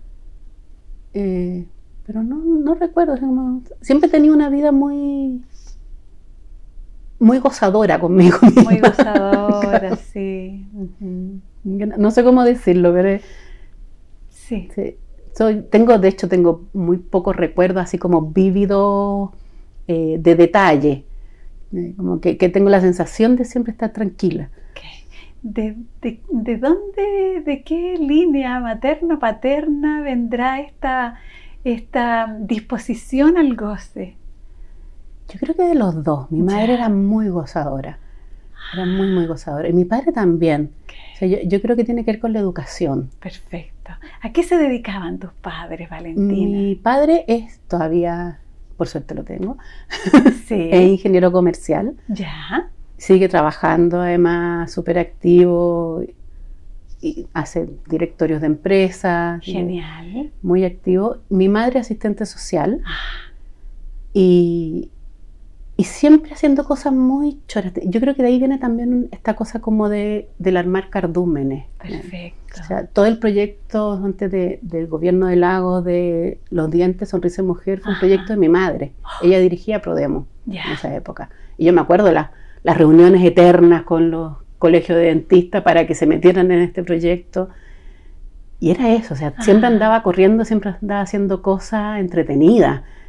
Speaker 3: eh, pero no, no recuerdo. O sea, como, siempre he tenido una vida muy... muy gozadora conmigo misma.
Speaker 2: Muy gozadora, claro. Sí. Uh-huh.
Speaker 3: No sé cómo decirlo, pero
Speaker 2: sí.
Speaker 3: sí. Soy, tengo, de hecho, tengo muy pocos recuerdos así como vívidos eh, de detalle. Eh, como que, que tengo la sensación de siempre estar tranquila.
Speaker 2: Okay. ¿De, de, de dónde, de qué línea materna, paterna vendrá esta, esta disposición al goce?
Speaker 3: Yo creo que de los dos. Mi madre ya. era muy gozadora. Era muy, muy gozadora. Y mi padre también. Okay. O sea, yo, yo creo que tiene que ver con la educación.
Speaker 2: Perfecto. ¿A qué se dedicaban tus padres, Valentina?
Speaker 3: Mi padre es todavía, por suerte lo tengo,
Speaker 2: sí.
Speaker 3: es ingeniero comercial.
Speaker 2: Ya.
Speaker 3: Sigue trabajando, además, súper activo. Y hace directorios de empresas.
Speaker 2: Genial.
Speaker 3: Muy activo. Mi madre asistente social.
Speaker 2: Ah.
Speaker 3: Y... Y siempre haciendo cosas muy choras. Yo creo que de ahí viene también esta cosa como de, del armar cardúmenes.
Speaker 2: Perfecto.
Speaker 3: O sea, todo el proyecto antes de, del gobierno de Lagos, de Los Dientes, Sonrisa de Mujer, fue un Ajá. proyecto de mi madre. Ella dirigía Prodemo yeah. en esa época. Y yo me acuerdo la, las reuniones eternas con los colegios de dentistas para que se metieran en este proyecto. Y era eso, o sea, Ajá. siempre andaba corriendo, siempre andaba haciendo cosas entretenidas.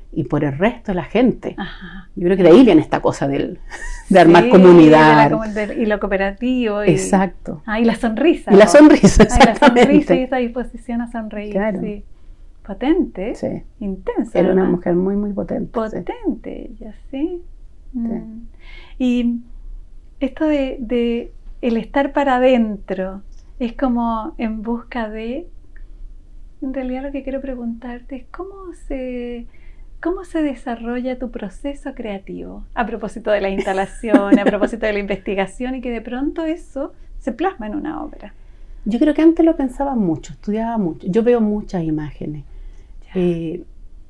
Speaker 3: y por el resto de la gente.
Speaker 2: Ajá.
Speaker 3: Yo creo que de ahí viene esta cosa del, de armar
Speaker 2: Sí,
Speaker 3: comunidad.
Speaker 2: de la, de, y lo cooperativo. Y,
Speaker 3: exacto.
Speaker 2: Ah, y la sonrisa.
Speaker 3: Y la
Speaker 2: ¿no?
Speaker 3: sonrisa,
Speaker 2: ah, y la sonrisa y
Speaker 3: exactamente.
Speaker 2: esa disposición a sonreír.
Speaker 3: Claro.
Speaker 2: Sí. Potente,
Speaker 3: Sí.
Speaker 2: intensa.
Speaker 3: Era una
Speaker 2: además.
Speaker 3: mujer muy, muy potente.
Speaker 2: Potente ella, ¿sí?
Speaker 3: Sí.
Speaker 2: Mm. Y esto de, de el estar para adentro es como en busca de... En realidad lo que quiero preguntarte es cómo se, cómo se desarrolla tu proceso creativo a propósito de la instalación, a propósito de la investigación y que de pronto eso se plasma en una obra.
Speaker 3: Yo creo que antes lo pensaba mucho, estudiaba mucho. Yo veo muchas imágenes. Eh,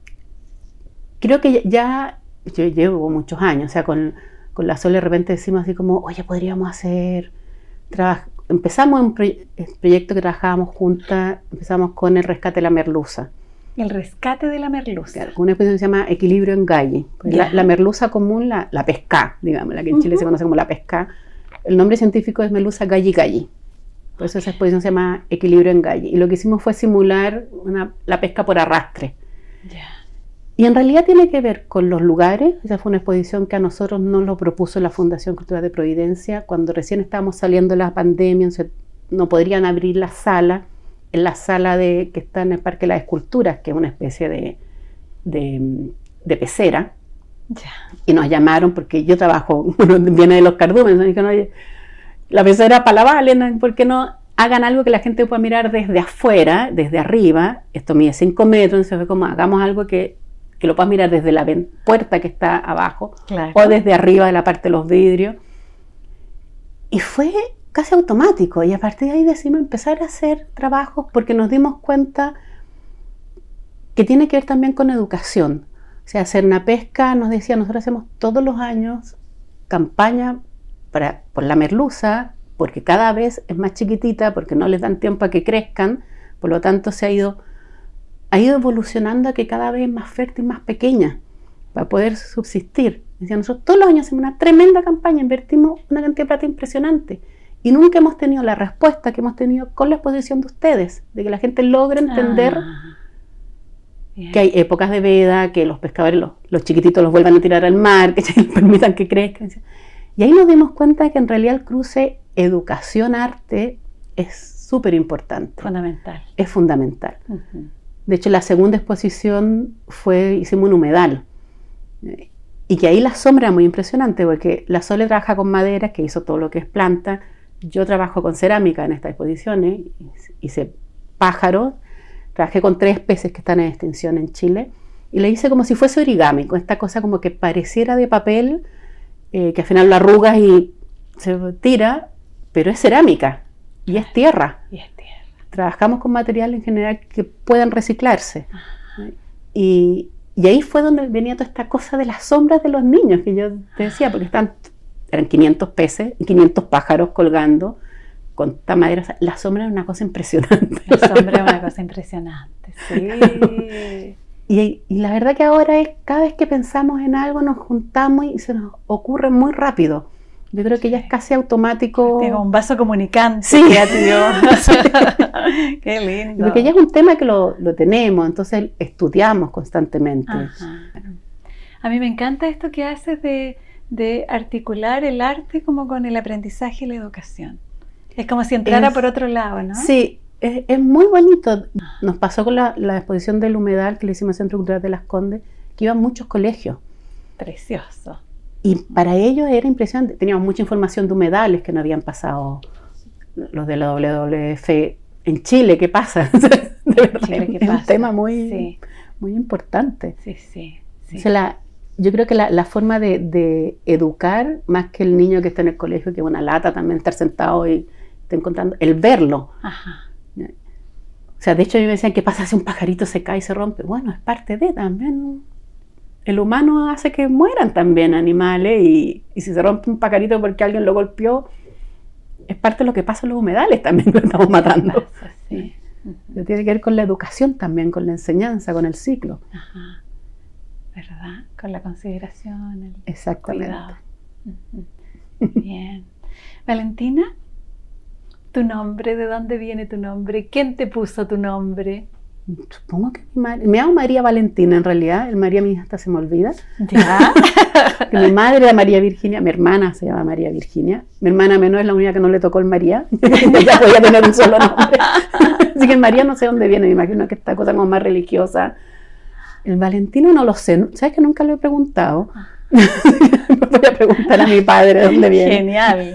Speaker 3: creo que ya, yo llevo muchos años, o sea, con, con la Sol de repente decimos así como, oye, podríamos hacer, trabajo. Empezamos un proye proyecto que trabajábamos juntas, empezamos con el rescate de la merluza.
Speaker 2: El rescate de la merluza.
Speaker 3: Claro, una exposición que se llama Equilibrio en Galli. Pues la, la merluza común, la, la pesca, digamos, la que en uh-huh. Chile se conoce como la pesca. El nombre científico es Merluza galli galli. Por eso esa exposición se llama Equilibrio en Galli. Y lo que hicimos fue simular una, la pesca por arrastre.
Speaker 2: Yeah.
Speaker 3: Y en realidad tiene que ver con los lugares. Esa fue una exposición que a nosotros nos lo propuso la Fundación Cultural de Providencia. Cuando recién estábamos saliendo de la pandemia, no podrían abrir la sala, en la sala de, que está en el Parque de las Esculturas, que es una especie de, de, de pecera.
Speaker 2: Yeah.
Speaker 3: Y nos llamaron, porque yo trabajo, bueno, viene de los cardúmenes, dijeron, oye, la pecera para la Valen, ¿por qué no hagan algo que la gente pueda mirar desde afuera, desde arriba? Esto mide cinco metros, entonces fue como, hagamos algo que, que lo puedas mirar desde la puerta que está abajo,
Speaker 2: claro.
Speaker 3: o desde arriba de la parte de los vidrios. Y fue casi automático, y a partir de ahí decidimos empezar a hacer trabajos porque nos dimos cuenta que tiene que ver también con educación. O sea, hacer una pesca, nos decía, nosotros hacemos todos los años campaña para, por la merluza, porque cada vez es más chiquitita, porque no les dan tiempo a que crezcan, por lo tanto se ha ido, ha ido evolucionando a que cada vez es más fértil, más pequeña, para poder subsistir. Decía, nosotros todos los años hacemos una tremenda campaña, invertimos una cantidad de plata impresionante, y nunca hemos tenido la respuesta que hemos tenido con la exposición de ustedes, de que la gente logre entender
Speaker 2: Ah. Yeah.
Speaker 3: que hay épocas de veda, que los pescadores, los, los chiquititos los vuelvan a tirar al mar, que les permitan que crezcan. Y ahí nos dimos cuenta de que en realidad el cruce educación-arte es súper importante.
Speaker 2: Fundamental.
Speaker 3: Es fundamental.
Speaker 2: Uh-huh.
Speaker 3: De hecho, la segunda exposición fue, hicimos un humedal. Y que ahí la sombra era muy impresionante, porque la Sole trabaja con maderas, que hizo todo lo que es planta. Yo trabajo con cerámica en estas exposiciones, hice pájaros. Trabajé con tres especies que están en extinción en Chile y le hice como si fuese origami, con esta cosa como que pareciera de papel, eh, que al final lo arrugas y se tira, pero es cerámica y es tierra.
Speaker 2: Y es tierra.
Speaker 3: Trabajamos con materiales en general que puedan reciclarse. Y, y ahí fue donde venía toda esta cosa de las sombras de los niños, que yo te decía, porque están, eran quinientos peces y quinientos pájaros colgando con esta madera. La sombra es una cosa impresionante.
Speaker 2: La sombra es una cosa impresionante, sí.
Speaker 3: y, y la verdad que ahora es, cada vez que pensamos en algo nos juntamos y se nos ocurre muy rápido. Yo creo que ya es casi automático.
Speaker 2: Tengo un vaso comunicante.
Speaker 3: Sí.
Speaker 2: Sí. Qué lindo.
Speaker 3: Porque ya es un tema que lo, lo tenemos, entonces estudiamos constantemente.
Speaker 2: Ajá. A mí me encanta esto que haces de, de articular el arte como con el aprendizaje y la educación. Es como si entrara es, por otro lado, ¿no?
Speaker 3: Sí, es, es muy bonito. Nos pasó con la, la exposición del humedal que le hicimos al Centro Cultural de Las Condes, que iban muchos colegios.
Speaker 2: Precioso.
Speaker 3: Y para ellos era impresionante. Teníamos mucha información de humedales que no habían pasado los de la doble u doble u efe en Chile. ¿Qué pasa? De verdad,
Speaker 2: Chile, ¿qué
Speaker 3: es
Speaker 2: pasa?
Speaker 3: un tema muy,
Speaker 2: sí.
Speaker 3: muy importante.
Speaker 2: Sí, sí. sí.
Speaker 3: O sea, la, yo creo que la, la forma de, de educar, más que el niño que está en el colegio, que es una lata también estar sentado y estar contando, el verlo.
Speaker 2: Ajá.
Speaker 3: O sea, de hecho, a mí me decían, ¿qué pasa si un pajarito se cae y se rompe? Bueno, es parte de también. El humano hace que mueran también animales y, y si se rompe un pajarito porque alguien lo golpeó, es parte de lo que pasa en los humedales también, lo estamos matando.
Speaker 2: Pasa, sí.
Speaker 3: Uh-huh. Tiene que ver con la educación también, con la enseñanza, con el ciclo.
Speaker 2: Ajá. ¿Verdad? Con la consideración, el
Speaker 3: Exactamente.
Speaker 2: cuidado. Uh-huh. Bien. Valentina, ¿tu nombre? ¿De dónde viene tu nombre? ¿Quién te puso tu nombre?
Speaker 3: Supongo que mi madre, me llamo María Valentina en realidad, el María mi hija hasta se me olvida.
Speaker 2: ¿Ya?
Speaker 3: Que mi madre era María Virginia, mi hermana se llama María Virginia, mi hermana menor es la única que no le tocó el María, ya podía tener un solo nombre. Así que María no sé dónde viene, me imagino que esta cosa como más religiosa. El Valentino no lo sé, ¿sabes que nunca lo he preguntado? Voy a preguntar a mi padre de dónde viene.
Speaker 2: Genial.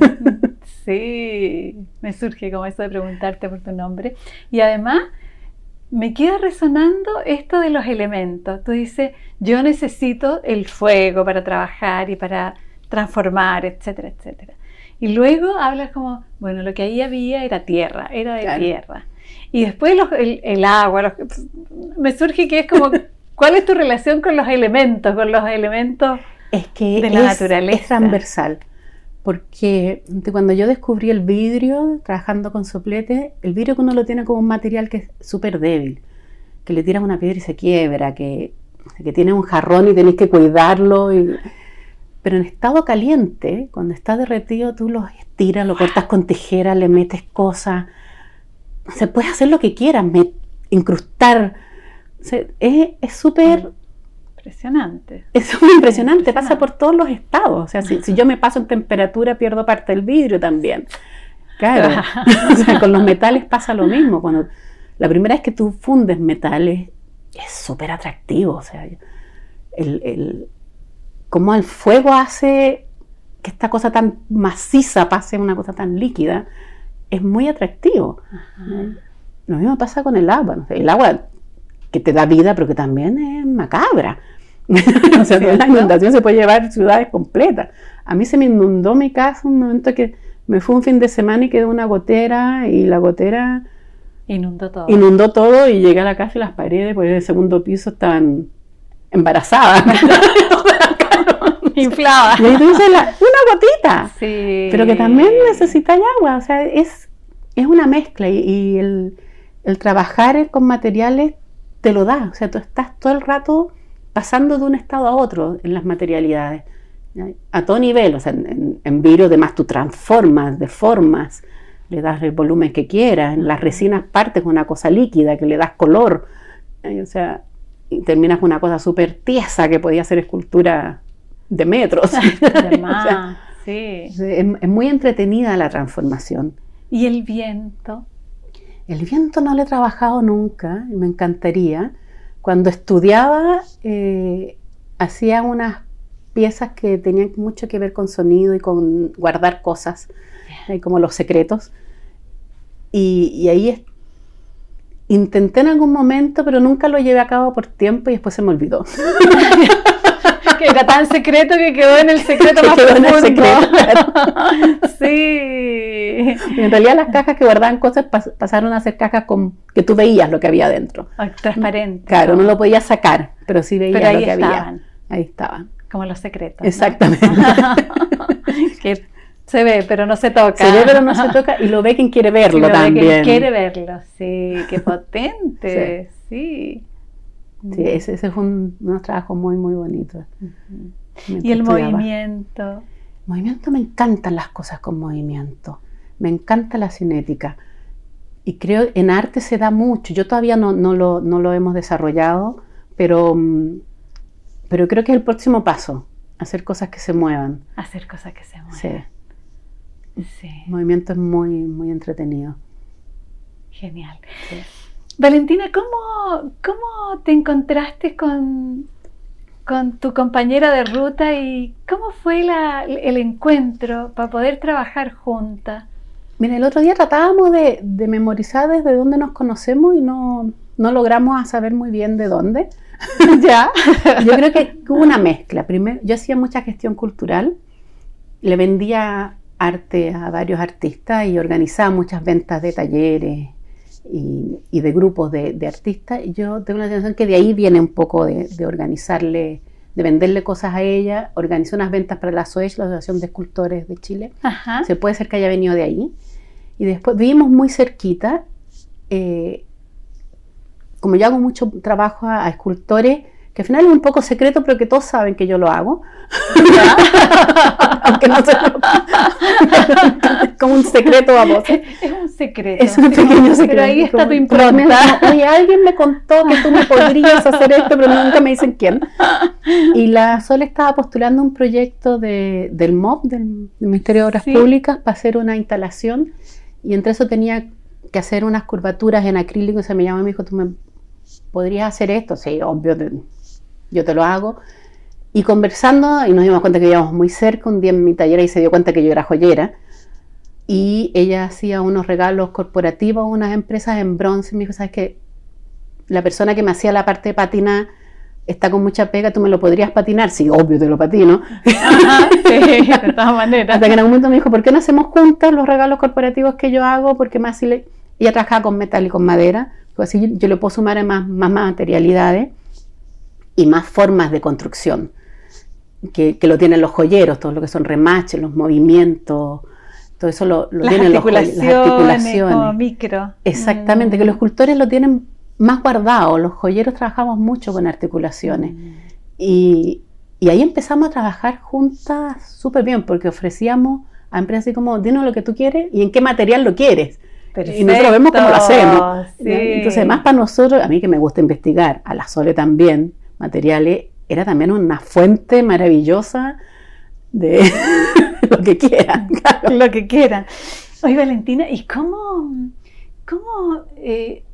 Speaker 2: Sí, me surge como eso de preguntarte por tu nombre. Y además me queda resonando esto de los elementos. Tú dices, yo necesito el fuego para trabajar y para transformar, etcétera, etcétera. Y luego hablas como, bueno, lo que ahí había era tierra, era de claro. tierra. Y después los, el, el agua, los, me surge que es como, ¿cuál es tu relación con los elementos, con los elementos
Speaker 3: es que
Speaker 2: de la
Speaker 3: es,
Speaker 2: naturaleza?
Speaker 3: Es transversal. Porque cuando yo descubrí el vidrio, trabajando con soplete, el vidrio que uno lo tiene como un material que es súper débil, que le tiras una piedra y se quiebra, que, que tiene un jarrón y tenés que cuidarlo. Y, pero en estado caliente, cuando está derretido, tú lo estiras, lo cortas con tijeras, le metes cosas. O sea, puedes hacer lo que quieras, me, incrustar. O sea, es súper...
Speaker 2: Impresionante.
Speaker 3: Es muy impresionante, pasa por todos los estados. O sea, si, si yo me paso en temperatura, pierdo parte del vidrio también. Claro. O sea, con los metales pasa lo mismo. Cuando la primera vez que tú fundes metales, es súper atractivo. O sea, el, el, cómo el fuego hace que esta cosa tan maciza pase a una cosa tan líquida, es muy atractivo. Ajá. Lo mismo pasa con el agua. ¿No? El agua que te da vida, pero que también es macabra. O sea, la inundación se puede llevar ciudades completas. A mí se me inundó mi casa un momento que me fue un fin de semana y quedó una gotera y la gotera
Speaker 2: inundó todo.
Speaker 3: Inundó todo y llegué a la casa y las paredes, porque en el segundo piso estaban embarazadas.
Speaker 2: Infladas.
Speaker 3: Y ahí tú dices, la, una gotita.
Speaker 2: Sí.
Speaker 3: Pero que también necesita agua. O sea, es, es una mezcla y, y el, el trabajar con materiales te lo da, o sea, tú estás todo el rato pasando de un estado a otro en las materialidades, ¿ya? A todo nivel, o sea, en, en, en vidrio además tú transformas, deformas, le das el volumen que quieras, en las resinas partes con una cosa líquida que le das color, ¿ya? O sea, y terminas con una cosa súper tiesa que podía ser escultura de metros.
Speaker 2: De más, o sea, sí.
Speaker 3: Es, es muy entretenida la transformación.
Speaker 2: ¿Y el viento?
Speaker 3: El viento no lo he trabajado nunca, y me encantaría. Cuando estudiaba, eh, hacía unas piezas que tenían mucho que ver con sonido y con guardar cosas, eh, como los secretos. Y, y ahí es, intenté en algún momento, pero nunca lo llevé a cabo por tiempo y después se me olvidó.
Speaker 2: Que era tan secreto que quedó en el secreto
Speaker 3: que
Speaker 2: más
Speaker 3: quedó
Speaker 2: profundo.
Speaker 3: En el secreto, claro.
Speaker 2: Sí.
Speaker 3: Y en realidad las cajas que guardaban cosas pas pasaron a ser cajas con que tú veías lo que había dentro.
Speaker 2: Transparente.
Speaker 3: Claro, no lo podías sacar, pero sí veías
Speaker 2: pero
Speaker 3: lo que
Speaker 2: estaban.
Speaker 3: había. Ahí estaban.
Speaker 2: Como los secretos.
Speaker 3: Exactamente.
Speaker 2: ¿No? Que se ve, pero no se toca.
Speaker 3: Se ve, pero no se toca, y lo ve quien quiere verlo,
Speaker 2: lo
Speaker 3: también.
Speaker 2: Ve quien quiere verlo, sí. Qué potente, sí.
Speaker 3: Sí, sí ese, ese fue un, unos trabajos muy, muy bonitos.
Speaker 2: Uh-huh. Y el estudiaba. movimiento.
Speaker 3: Movimiento, me encantan las cosas con movimiento. Me encanta la cinética. Y creo en arte se da mucho. Yo todavía no, no, lo, no lo hemos desarrollado, pero, pero creo que es el próximo paso. Hacer cosas que se muevan.
Speaker 2: Hacer cosas que se muevan.
Speaker 3: Sí.
Speaker 2: Sí.
Speaker 3: El movimiento es muy, muy entretenido.
Speaker 2: Genial. Sí. Valentina, ¿cómo, cómo te encontraste con, con tu compañera de ruta y cómo fue la, el encuentro para poder trabajar juntas?
Speaker 3: Mira, el otro día tratábamos de, de memorizar desde dónde nos conocemos y no, no logramos saber muy bien de dónde.
Speaker 2: ¿Ya?
Speaker 3: Yo creo que hubo una mezcla. Primero, yo hacía mucha gestión cultural, le vendía arte a varios artistas y organizaba muchas ventas de talleres y, y de grupos de, de artistas. Y yo tengo la sensación que de ahí viene un poco de, de organizarle, de venderle cosas a ella. Organizé unas ventas para la A S O E C, la Asociación de Escultores de Chile.
Speaker 2: Ajá.
Speaker 3: Se puede ser que haya venido de ahí. Y después vivimos muy cerquita. Eh, como yo hago mucho trabajo a, a escultores, que al final es un poco secreto, pero que todos saben que yo lo hago. Aunque no se lo... es como un secreto a voces.
Speaker 2: Es un secreto.
Speaker 3: Es un pequeño secreto.
Speaker 2: Pero ahí está
Speaker 3: como,
Speaker 2: tu impronta.
Speaker 3: Oye, alguien me contó que tú me podrías hacer esto, pero nunca me dicen quién. Y la Sole estaba postulando un proyecto de, del M O P, del, del Ministerio de Obras ¿Sí? Públicas, para hacer una instalación, y entre eso tenía que hacer unas curvaturas en acrílico, y se me llamó y me dijo, ¿tú me podrías hacer esto? Sí, obvio, te, yo te lo hago. Y conversando, y nos dimos cuenta que íbamos muy cerca, un día en mi taller y se dio cuenta que yo era joyera, y ella hacía unos regalos corporativos a unas empresas en bronce, y me dijo, ¿sabes qué? La persona que me hacía la parte de patinar está con mucha pega, ¿tú me lo podrías patinar? Sí, obvio, te lo patino.
Speaker 2: Ajá, sí, de todas maneras.
Speaker 3: Hasta que en algún momento me dijo, ¿por qué no hacemos juntas los regalos corporativos que yo hago? Porque más si le... ella trabajaba con metal y con madera, pues así yo le puedo sumar más, más materialidades y más formas de construcción que, que lo tienen los joyeros, todo lo que son remaches, los movimientos, todo eso lo, lo
Speaker 2: las
Speaker 3: tienen
Speaker 2: articulaciones,
Speaker 3: los joyeros, las articulaciones.
Speaker 2: Como micro.
Speaker 3: Exactamente, mm. que los escultores lo tienen más guardado, los joyeros trabajamos mucho con articulaciones. Mm. Y, y ahí empezamos a trabajar juntas súper bien, porque ofrecíamos a empresas así como, dinos lo que tú quieres y en qué material lo quieres.
Speaker 2: Perfecto.
Speaker 3: Y nosotros vemos cómo lo hacemos.
Speaker 2: Sí.
Speaker 3: Entonces, además para nosotros, a mí que me gusta investigar, a la Sole también, materiales, era también una fuente maravillosa de lo que quieran.
Speaker 2: Claro. Lo que quieran. Oye, Valentina, ¿y cómo, cómo, eh,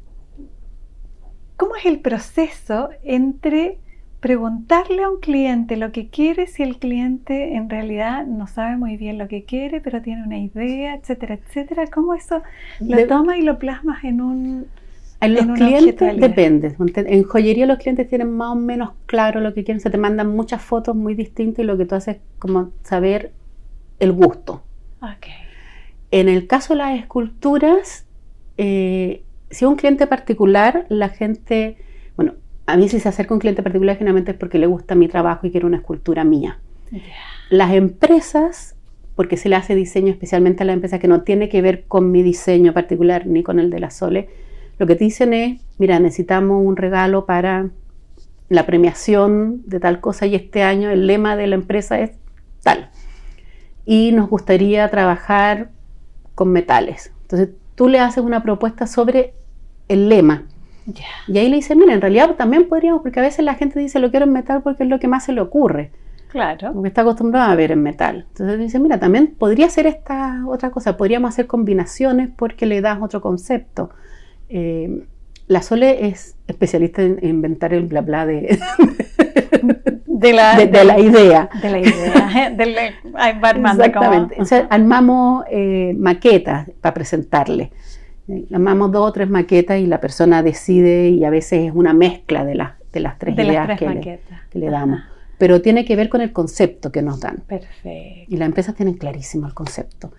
Speaker 2: cómo es el proceso entre preguntarle a un cliente lo que quiere si el cliente en realidad no sabe muy bien lo que quiere, pero tiene una idea, etcétera, etcétera? ¿Cómo eso lo de, tomas y lo plasmas en un
Speaker 3: En los en clientes depende. En joyería los clientes tienen más o menos claro lo que quieren, se te mandan muchas fotos muy distintas y lo que tú haces es como saber el gusto.
Speaker 2: Okay.
Speaker 3: En el caso de las esculturas, eh, si es un cliente particular, la gente, bueno, a mí si se acerca un cliente particular generalmente es porque le gusta mi trabajo y quiere una escultura mía. Yeah. Las empresas, porque se le hace diseño especialmente a las empresas que no tiene que ver con mi diseño particular ni con el de la Sole, lo que te dicen es, mira, necesitamos un regalo para la premiación de tal cosa y este año el lema de la empresa es tal. Y nos gustaría trabajar con metales. Entonces tú le haces una propuesta sobre el lema. Yeah. Y ahí le dice, mira, en realidad también podríamos, porque a veces la gente dice lo quiero en metal porque es lo que más se le ocurre.
Speaker 2: Claro.
Speaker 3: Porque está acostumbrado a ver en metal. Entonces dice, mira, también podría ser esta otra cosa, podríamos hacer combinaciones porque le das otro concepto. Eh, la Sole es especialista en inventar el bla bla de,
Speaker 2: de, la,
Speaker 3: de, de, de la idea.
Speaker 2: De la idea. de la,
Speaker 3: Exactamente. Como... O sea, armamos eh, maquetas para presentarle. Armamos dos o tres maquetas y la persona decide y a veces es una mezcla de, la, de las tres
Speaker 2: de
Speaker 3: ideas
Speaker 2: las tres
Speaker 3: que, le, que le damos. Ajá. Pero tiene que ver con el concepto que nos dan.
Speaker 2: Perfecto.
Speaker 3: Y las empresas tienen clarísimo el concepto.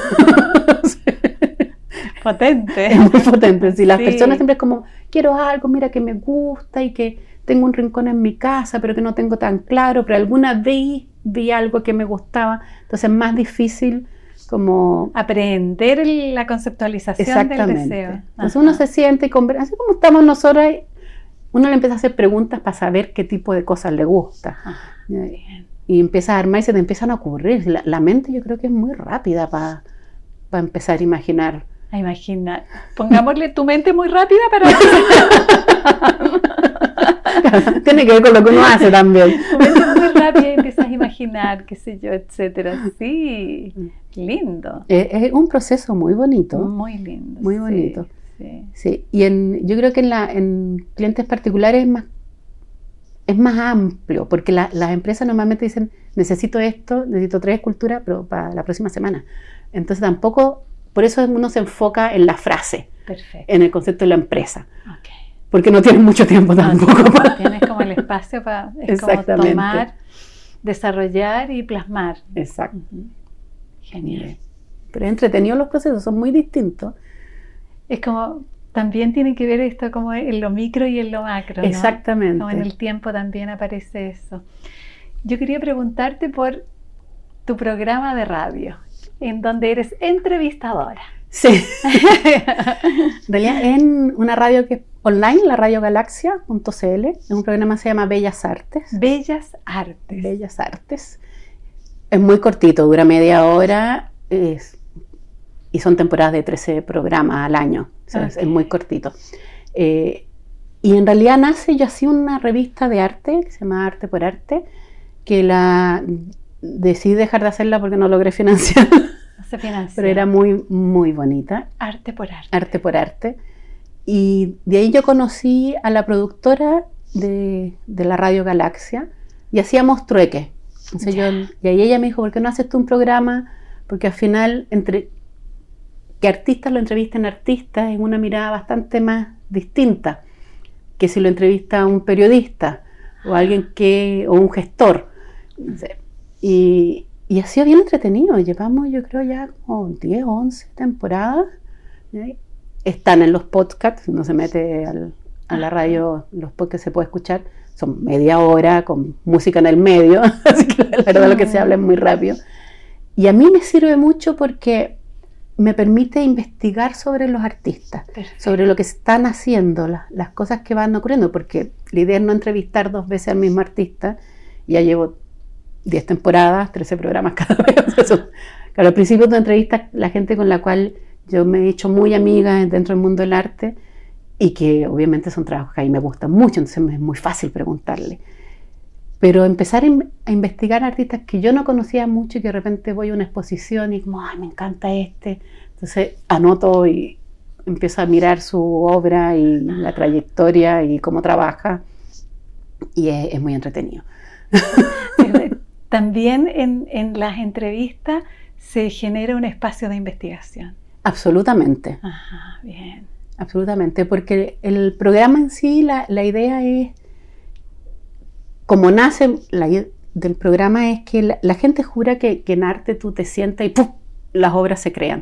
Speaker 2: Potente.
Speaker 3: Es muy potente. Si las
Speaker 2: sí.
Speaker 3: personas siempre es como, quiero algo, mira, que me gusta y que tengo un rincón en mi casa, pero que no tengo tan claro, pero alguna vez vi algo que me gustaba. Entonces es más difícil como...
Speaker 2: aprender la conceptualización del deseo.
Speaker 3: Entonces Ajá. uno se siente y conversa, así como estamos nosotros, uno le empieza a hacer preguntas para saber qué tipo de cosas le gusta.
Speaker 2: Bien.
Speaker 3: Y empiezas a armar y se te empiezan a ocurrir. La, la mente yo creo que es muy rápida para pa empezar a imaginar.
Speaker 2: A imaginar. Pongámosle tu mente muy rápida para...
Speaker 3: Tiene que ver con lo que uno hace también.
Speaker 2: Tu mente muy rápida y empiezas a imaginar, qué sé yo, etcétera. Sí, lindo.
Speaker 3: Es, es un proceso muy bonito.
Speaker 2: Muy lindo.
Speaker 3: Muy bonito.
Speaker 2: Sí, sí.
Speaker 3: sí. Y en, yo creo que en, la, en clientes particulares es más, es más amplio, porque la, las empresas normalmente dicen, necesito esto, necesito tres esculturas, pero para la próxima semana. Entonces tampoco... Por eso uno se enfoca en la frase,
Speaker 2: Perfecto.
Speaker 3: En el concepto de la empresa.
Speaker 2: Okay.
Speaker 3: Porque no tienes mucho tiempo tampoco.
Speaker 2: No, para... Tienes como el espacio para es como tomar, desarrollar y plasmar.
Speaker 3: Exacto.
Speaker 2: Uh-huh. Genial.
Speaker 3: Pero es entretenido los procesos, son muy distintos.
Speaker 2: Es como, también tiene que ver esto como en lo micro y en lo macro, ¿no?
Speaker 3: Exactamente.
Speaker 2: Como en el tiempo también aparece eso. Yo quería preguntarte por tu programa de radio, en donde eres entrevistadora.
Speaker 3: Sí. En realidad en una radio que online, la radio galaxia punto c l. Es un programa que se llama Bellas Artes.
Speaker 2: Bellas Artes.
Speaker 3: Bellas Artes. Es muy cortito, dura media hora es, y son temporadas de trece programas al año. O sea, okay. es, es muy cortito. Eh, y en realidad nace, yo hacía una revista de arte que se llama Arte por Arte, que la decidí dejar de hacerla porque no logré financiar.
Speaker 2: No se financió.
Speaker 3: Pero era muy, muy bonita.
Speaker 2: Arte por Arte.
Speaker 3: Arte por Arte. Y de ahí yo conocí a la productora de, de la Radio Galaxia y hacíamos trueque. Entonces yo, y ahí ella me dijo, ¿por qué no haces tú un programa? Porque al final, entre que artistas lo entrevisten artistas, es una mirada bastante más distinta que si lo entrevista un periodista o alguien que, o un gestor. Y, y ha sido bien entretenido. Llevamos, yo creo, ya como diez o once temporadas. ¿Sí? Están en los podcasts, uno se mete al, a la radio, los podcasts se puede escuchar, son media hora con música en el medio, así que la verdad lo que se habla es muy rápido. Y a mí me sirve mucho porque me permite investigar sobre los artistas, perfecto, sobre lo que están haciendo, las, las cosas que van ocurriendo, porque la idea es no entrevistar dos veces al mismo artista. Ya llevo diez temporadas, trece programas cada vez. Eso, claro, al principio tú entrevistas la gente con la cual yo me he hecho muy amiga dentro del mundo del arte y que obviamente son trabajos que a mí me gustan mucho, entonces me es muy fácil preguntarle. Pero empezar a investigar artistas que yo no conocía mucho y que de repente voy a una exposición y como, ay, me encanta este. Entonces anoto y empiezo a mirar su obra y la trayectoria y cómo trabaja. Y es, es muy entretenido.
Speaker 2: También en, en las entrevistas se genera un espacio de investigación.
Speaker 3: Absolutamente.
Speaker 2: Ajá, bien.
Speaker 3: Absolutamente, porque el programa en sí, la, la idea es, como nace la, del programa, es que la, la gente jura que, que en arte tú te sientas y ¡pum!, las obras se crean.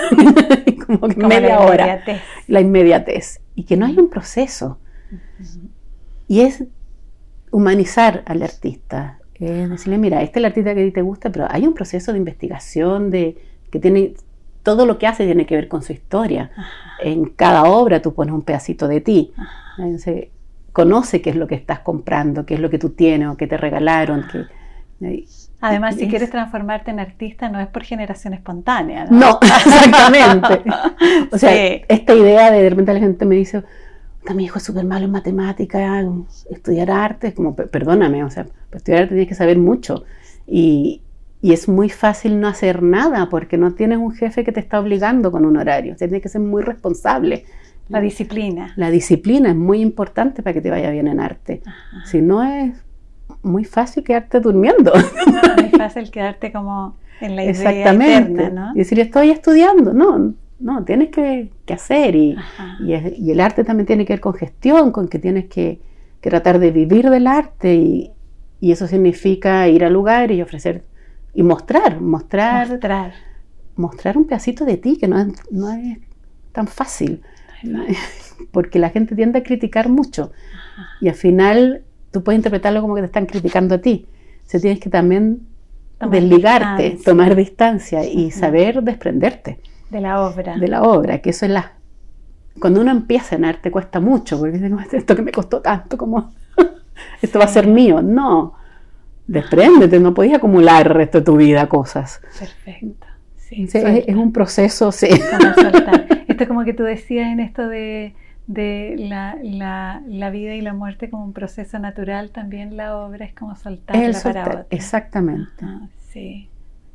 Speaker 3: Como que como media la hora. La inmediatez. Y que no hay un proceso. Uh-huh. Y es humanizar al artista. Es decirle, mira, este es el artista que a ti te gusta, pero hay un proceso de investigación de que tiene... Todo lo que hace tiene que ver con su historia. Ajá. En cada obra tú pones un pedacito de ti. Entonces, conoce qué es lo que estás comprando, qué es lo que tú tienes o qué te regalaron. Que,
Speaker 2: Además, si
Speaker 3: es,
Speaker 2: quieres transformarte en artista, no es por generación espontánea, ¿no?
Speaker 3: No, exactamente. O sea,
Speaker 2: sí.
Speaker 3: Esta idea de de repente la gente me dice, mi hijo es súper malo en matemáticas, estudiar arte, es como, perdóname, o sea, para estudiar arte tienes que saber mucho. Y... Y es muy fácil no hacer nada porque no tienes un jefe que te está obligando con un horario. O sea, tienes que ser muy responsable.
Speaker 2: La disciplina.
Speaker 3: La disciplina es muy importante para que te vaya bien en arte. Ajá. Si no, es muy fácil quedarte durmiendo.
Speaker 2: Es muy fácil quedarte como en la idea
Speaker 3: exactamente,
Speaker 2: eterna, ¿no?
Speaker 3: Y decir, estoy estudiando. No, no, tienes que, que hacer. Y, y, es, y el arte también tiene que ver con gestión, con que tienes que, que tratar de vivir del arte. Y, y eso significa ir al lugar y ofrecer... Y mostrar, mostrar,
Speaker 2: mostrar,
Speaker 3: mostrar un pedacito de ti, que no es, no es tan fácil, no es fácil. Porque la gente tiende a criticar mucho. Ajá. Y al final tú puedes interpretarlo como que te están criticando a ti. O sea, tienes que también tomar desligarte, distancia. tomar distancia y uh-huh. saber desprenderte.
Speaker 2: De la obra.
Speaker 3: De la obra, que eso es la... Cuando uno empieza en arte cuesta mucho, porque dice, esto que me costó tanto, como esto sí. va a ser mío. No. Despréndete, no podías acumular el resto de tu vida cosas.
Speaker 2: Perfecto. Sí,
Speaker 3: sí, es, es un proceso, sí.
Speaker 2: Esto es como que tú decías en esto de, de la, la, la vida y la muerte como un proceso natural, también la obra es como soltarla
Speaker 3: el soltar,
Speaker 2: para otra.
Speaker 3: Exactamente.
Speaker 2: Ajá, sí,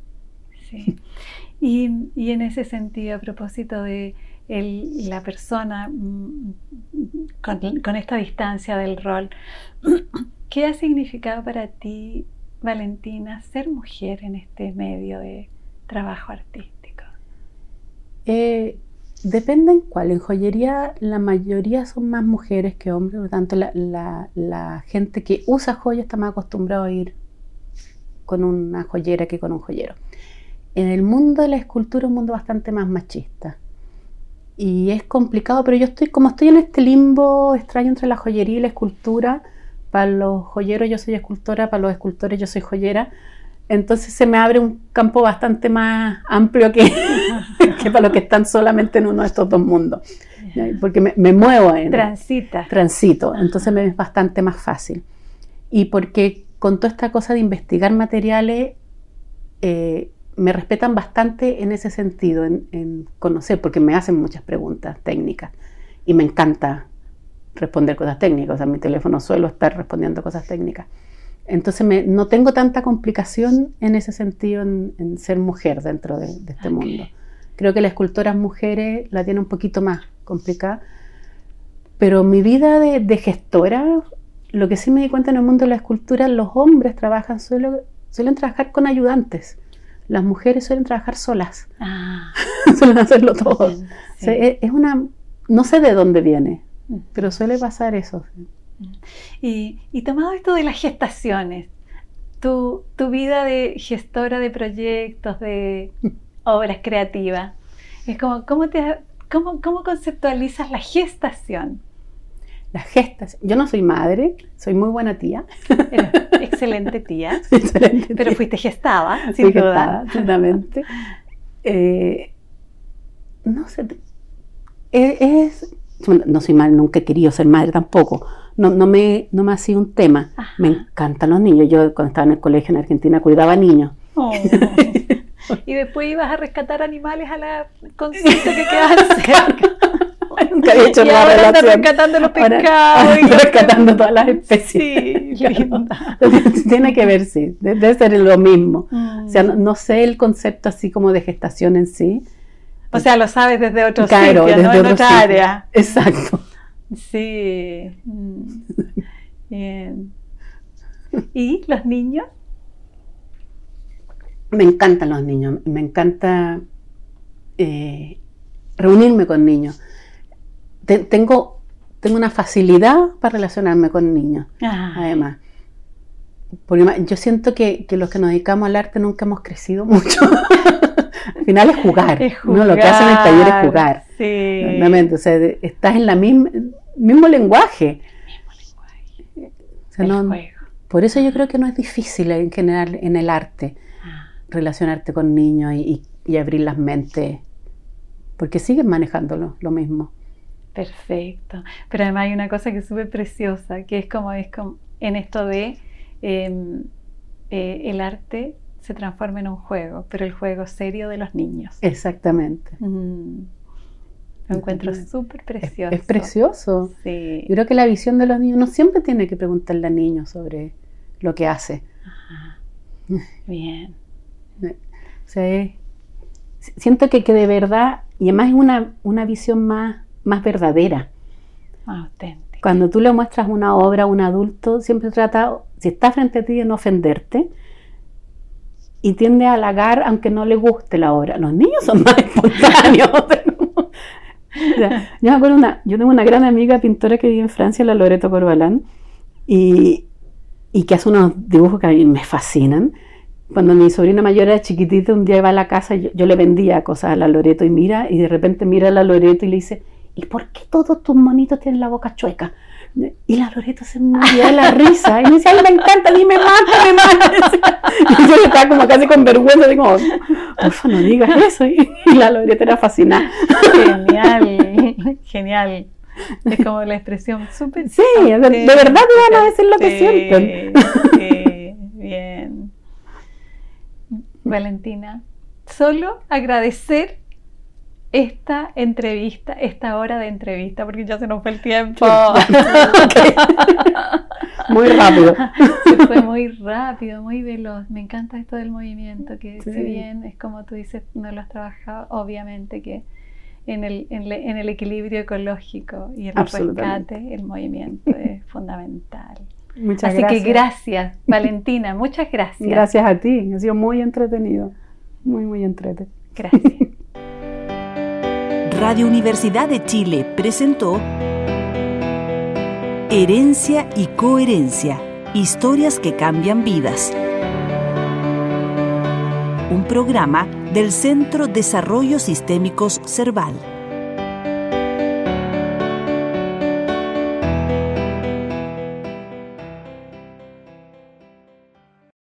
Speaker 2: sí. Y, y en ese sentido, a propósito de el, la persona con, con esta distancia del rol, ¿qué ha significado para ti, Valentina, ser mujer en este medio de trabajo artístico?
Speaker 3: Eh, depende en cuál. En joyería la mayoría son más mujeres que hombres, por lo tanto la, la, la gente que usa joya está más acostumbrada a ir con una joyera que con un joyero. En el mundo de la escultura es un mundo bastante más machista. Y es complicado, pero yo estoy, como estoy en este limbo extraño entre la joyería y la escultura, para los joyeros yo soy escultora, para los escultores yo soy joyera, entonces se me abre un campo bastante más amplio que, que para los que están solamente en uno de estos dos mundos. porque me, me muevo en...
Speaker 2: Transita.
Speaker 3: Transito, entonces me es bastante más fácil. Y porque con toda esta cosa de investigar materiales, eh, me respetan bastante en ese sentido, en, en conocer, porque me hacen muchas preguntas técnicas y me encanta responder cosas técnicas. O sea, en mi teléfono suelo estar respondiendo cosas técnicas. Entonces me, no tengo tanta complicación en ese sentido en, en ser mujer dentro de, de este okay. mundo. Creo que las escultoras mujeres la tienen un poquito más complicada, pero mi vida de, de gestora, lo que sí me di cuenta en el mundo de la escultura, los hombres trabajan suelo, suelen trabajar con ayudantes, las mujeres suelen trabajar solas, ah. suelen hacerlo todo. Sí. O sea, es, es una, no sé de dónde viene, pero suele pasar eso.
Speaker 2: Y, y tomado esto de las gestaciones, tu, tu vida de gestora de proyectos, de obras creativas, es como, ¿cómo, te, cómo, cómo conceptualizas la gestación?
Speaker 3: La gestación. Yo no soy madre, soy muy buena tía.
Speaker 2: Eres excelente tía,
Speaker 3: excelente tía.
Speaker 2: Pero fuiste gestada, sin
Speaker 3: Fui
Speaker 2: duda.
Speaker 3: Gestada, totalmente. Eh, no sé, es... es no soy madre, nunca he querido ser madre tampoco. No, no, me, no me ha sido un tema. Ajá. Me encantan los niños. Yo cuando estaba en el colegio en Argentina cuidaba niños.
Speaker 2: Oh. Y después ibas a rescatar animales a la consulta que quedaba cerca.
Speaker 3: Nunca había hecho
Speaker 2: y
Speaker 3: una
Speaker 2: ahora
Speaker 3: relación.
Speaker 2: rescatando los pescados.
Speaker 3: Ahora, y rescatando todas las especies.
Speaker 2: Sí,
Speaker 3: claro. Tiene que ver, sí. Debe ser lo mismo. Mm. O sea, no, no sé el concepto así como de gestación en sí.
Speaker 2: O sea, lo sabes desde otro
Speaker 3: claro,
Speaker 2: sitio,
Speaker 3: desde
Speaker 2: ¿no? En
Speaker 3: otro
Speaker 2: otra
Speaker 3: sitio.
Speaker 2: área.
Speaker 3: Exacto.
Speaker 2: Sí. Bien. ¿Y los niños?
Speaker 3: Me encantan los niños. Me encanta eh, reunirme con niños. Te, tengo, tengo una facilidad para relacionarme con niños, ah. además. Porque yo siento que, que los que nos dedicamos al arte nunca hemos crecido mucho. Al final es jugar.
Speaker 2: Es jugar.
Speaker 3: Uno lo que hace en el taller es jugar.
Speaker 2: Sí.
Speaker 3: Realmente, o sea, estás en la misma, mismo lenguaje.
Speaker 2: Mismo lenguaje.
Speaker 3: O sea, no, por eso yo creo que no es difícil en general en el arte ah. relacionarte con niños y, y, y abrir las mentes, porque siguen manejándolo lo mismo.
Speaker 2: Perfecto. Pero además hay una cosa que es súper preciosa, que es como, es como en esto de eh, eh, el arte se transforma en un juego, pero el juego serio de los niños.
Speaker 3: Exactamente.
Speaker 2: Mm. Lo encuentro súper precioso.
Speaker 3: Es, es precioso.
Speaker 2: Sí.
Speaker 3: Yo creo que la visión de los niños, uno siempre tiene que preguntarle al niño sobre lo que hace.
Speaker 2: Ajá. Bien.
Speaker 3: O sea, es, siento que, que de verdad, y además es una, una visión más, más verdadera.
Speaker 2: Auténtica.
Speaker 3: Cuando tú le muestras una obra a un adulto, siempre trata, si está frente a ti, de no ofenderte, y tiende a halagar aunque no le guste la obra. Los niños son más espontáneos. O sea, yo me acuerdo una, yo tengo una gran amiga pintora que vive en Francia, la Loreto Corbalán, y, y que hace unos dibujos que a mí me fascinan. Cuando mi sobrina mayor era chiquitita, un día iba a la casa, yo, yo le vendía cosas a la Loreto y mira, y de repente mira a la Loreto y le dice, ¿y por qué todos tus monitos tienen la boca chueca? Y la Loreto se moría de la risa y me decía, ay, me encanta, dime más, dime más. Y yo estaba como casi con vergüenza, digo, porfa, no digas eso. Y, y la Loreto era fascinada.
Speaker 2: Genial, genial. Es como la expresión súper.
Speaker 3: Sí, de, de verdad iban a decir lo que
Speaker 2: sí,
Speaker 3: sienten.
Speaker 2: Sí, bien. Valentina, solo agradecer esta entrevista, esta hora de entrevista, porque ya se nos fue el tiempo.
Speaker 3: Okay. Muy rápido.
Speaker 2: Se fue muy rápido, muy veloz. Me encanta esto del movimiento, que sí. Si bien es como tú dices, no lo has trabajado, obviamente que en el, en, le, en el equilibrio ecológico y el rescate, el movimiento es fundamental.
Speaker 3: Muchas
Speaker 2: Así
Speaker 3: gracias.
Speaker 2: que gracias, Valentina, muchas gracias.
Speaker 3: Gracias a ti, ha sido muy entretenido, muy, muy entretenido.
Speaker 2: Gracias.
Speaker 1: Radio Universidad de Chile presentó Herencia y Coherencia, historias que cambian vidas. Un programa del Centro Desarrollos Sistémicos Cerval.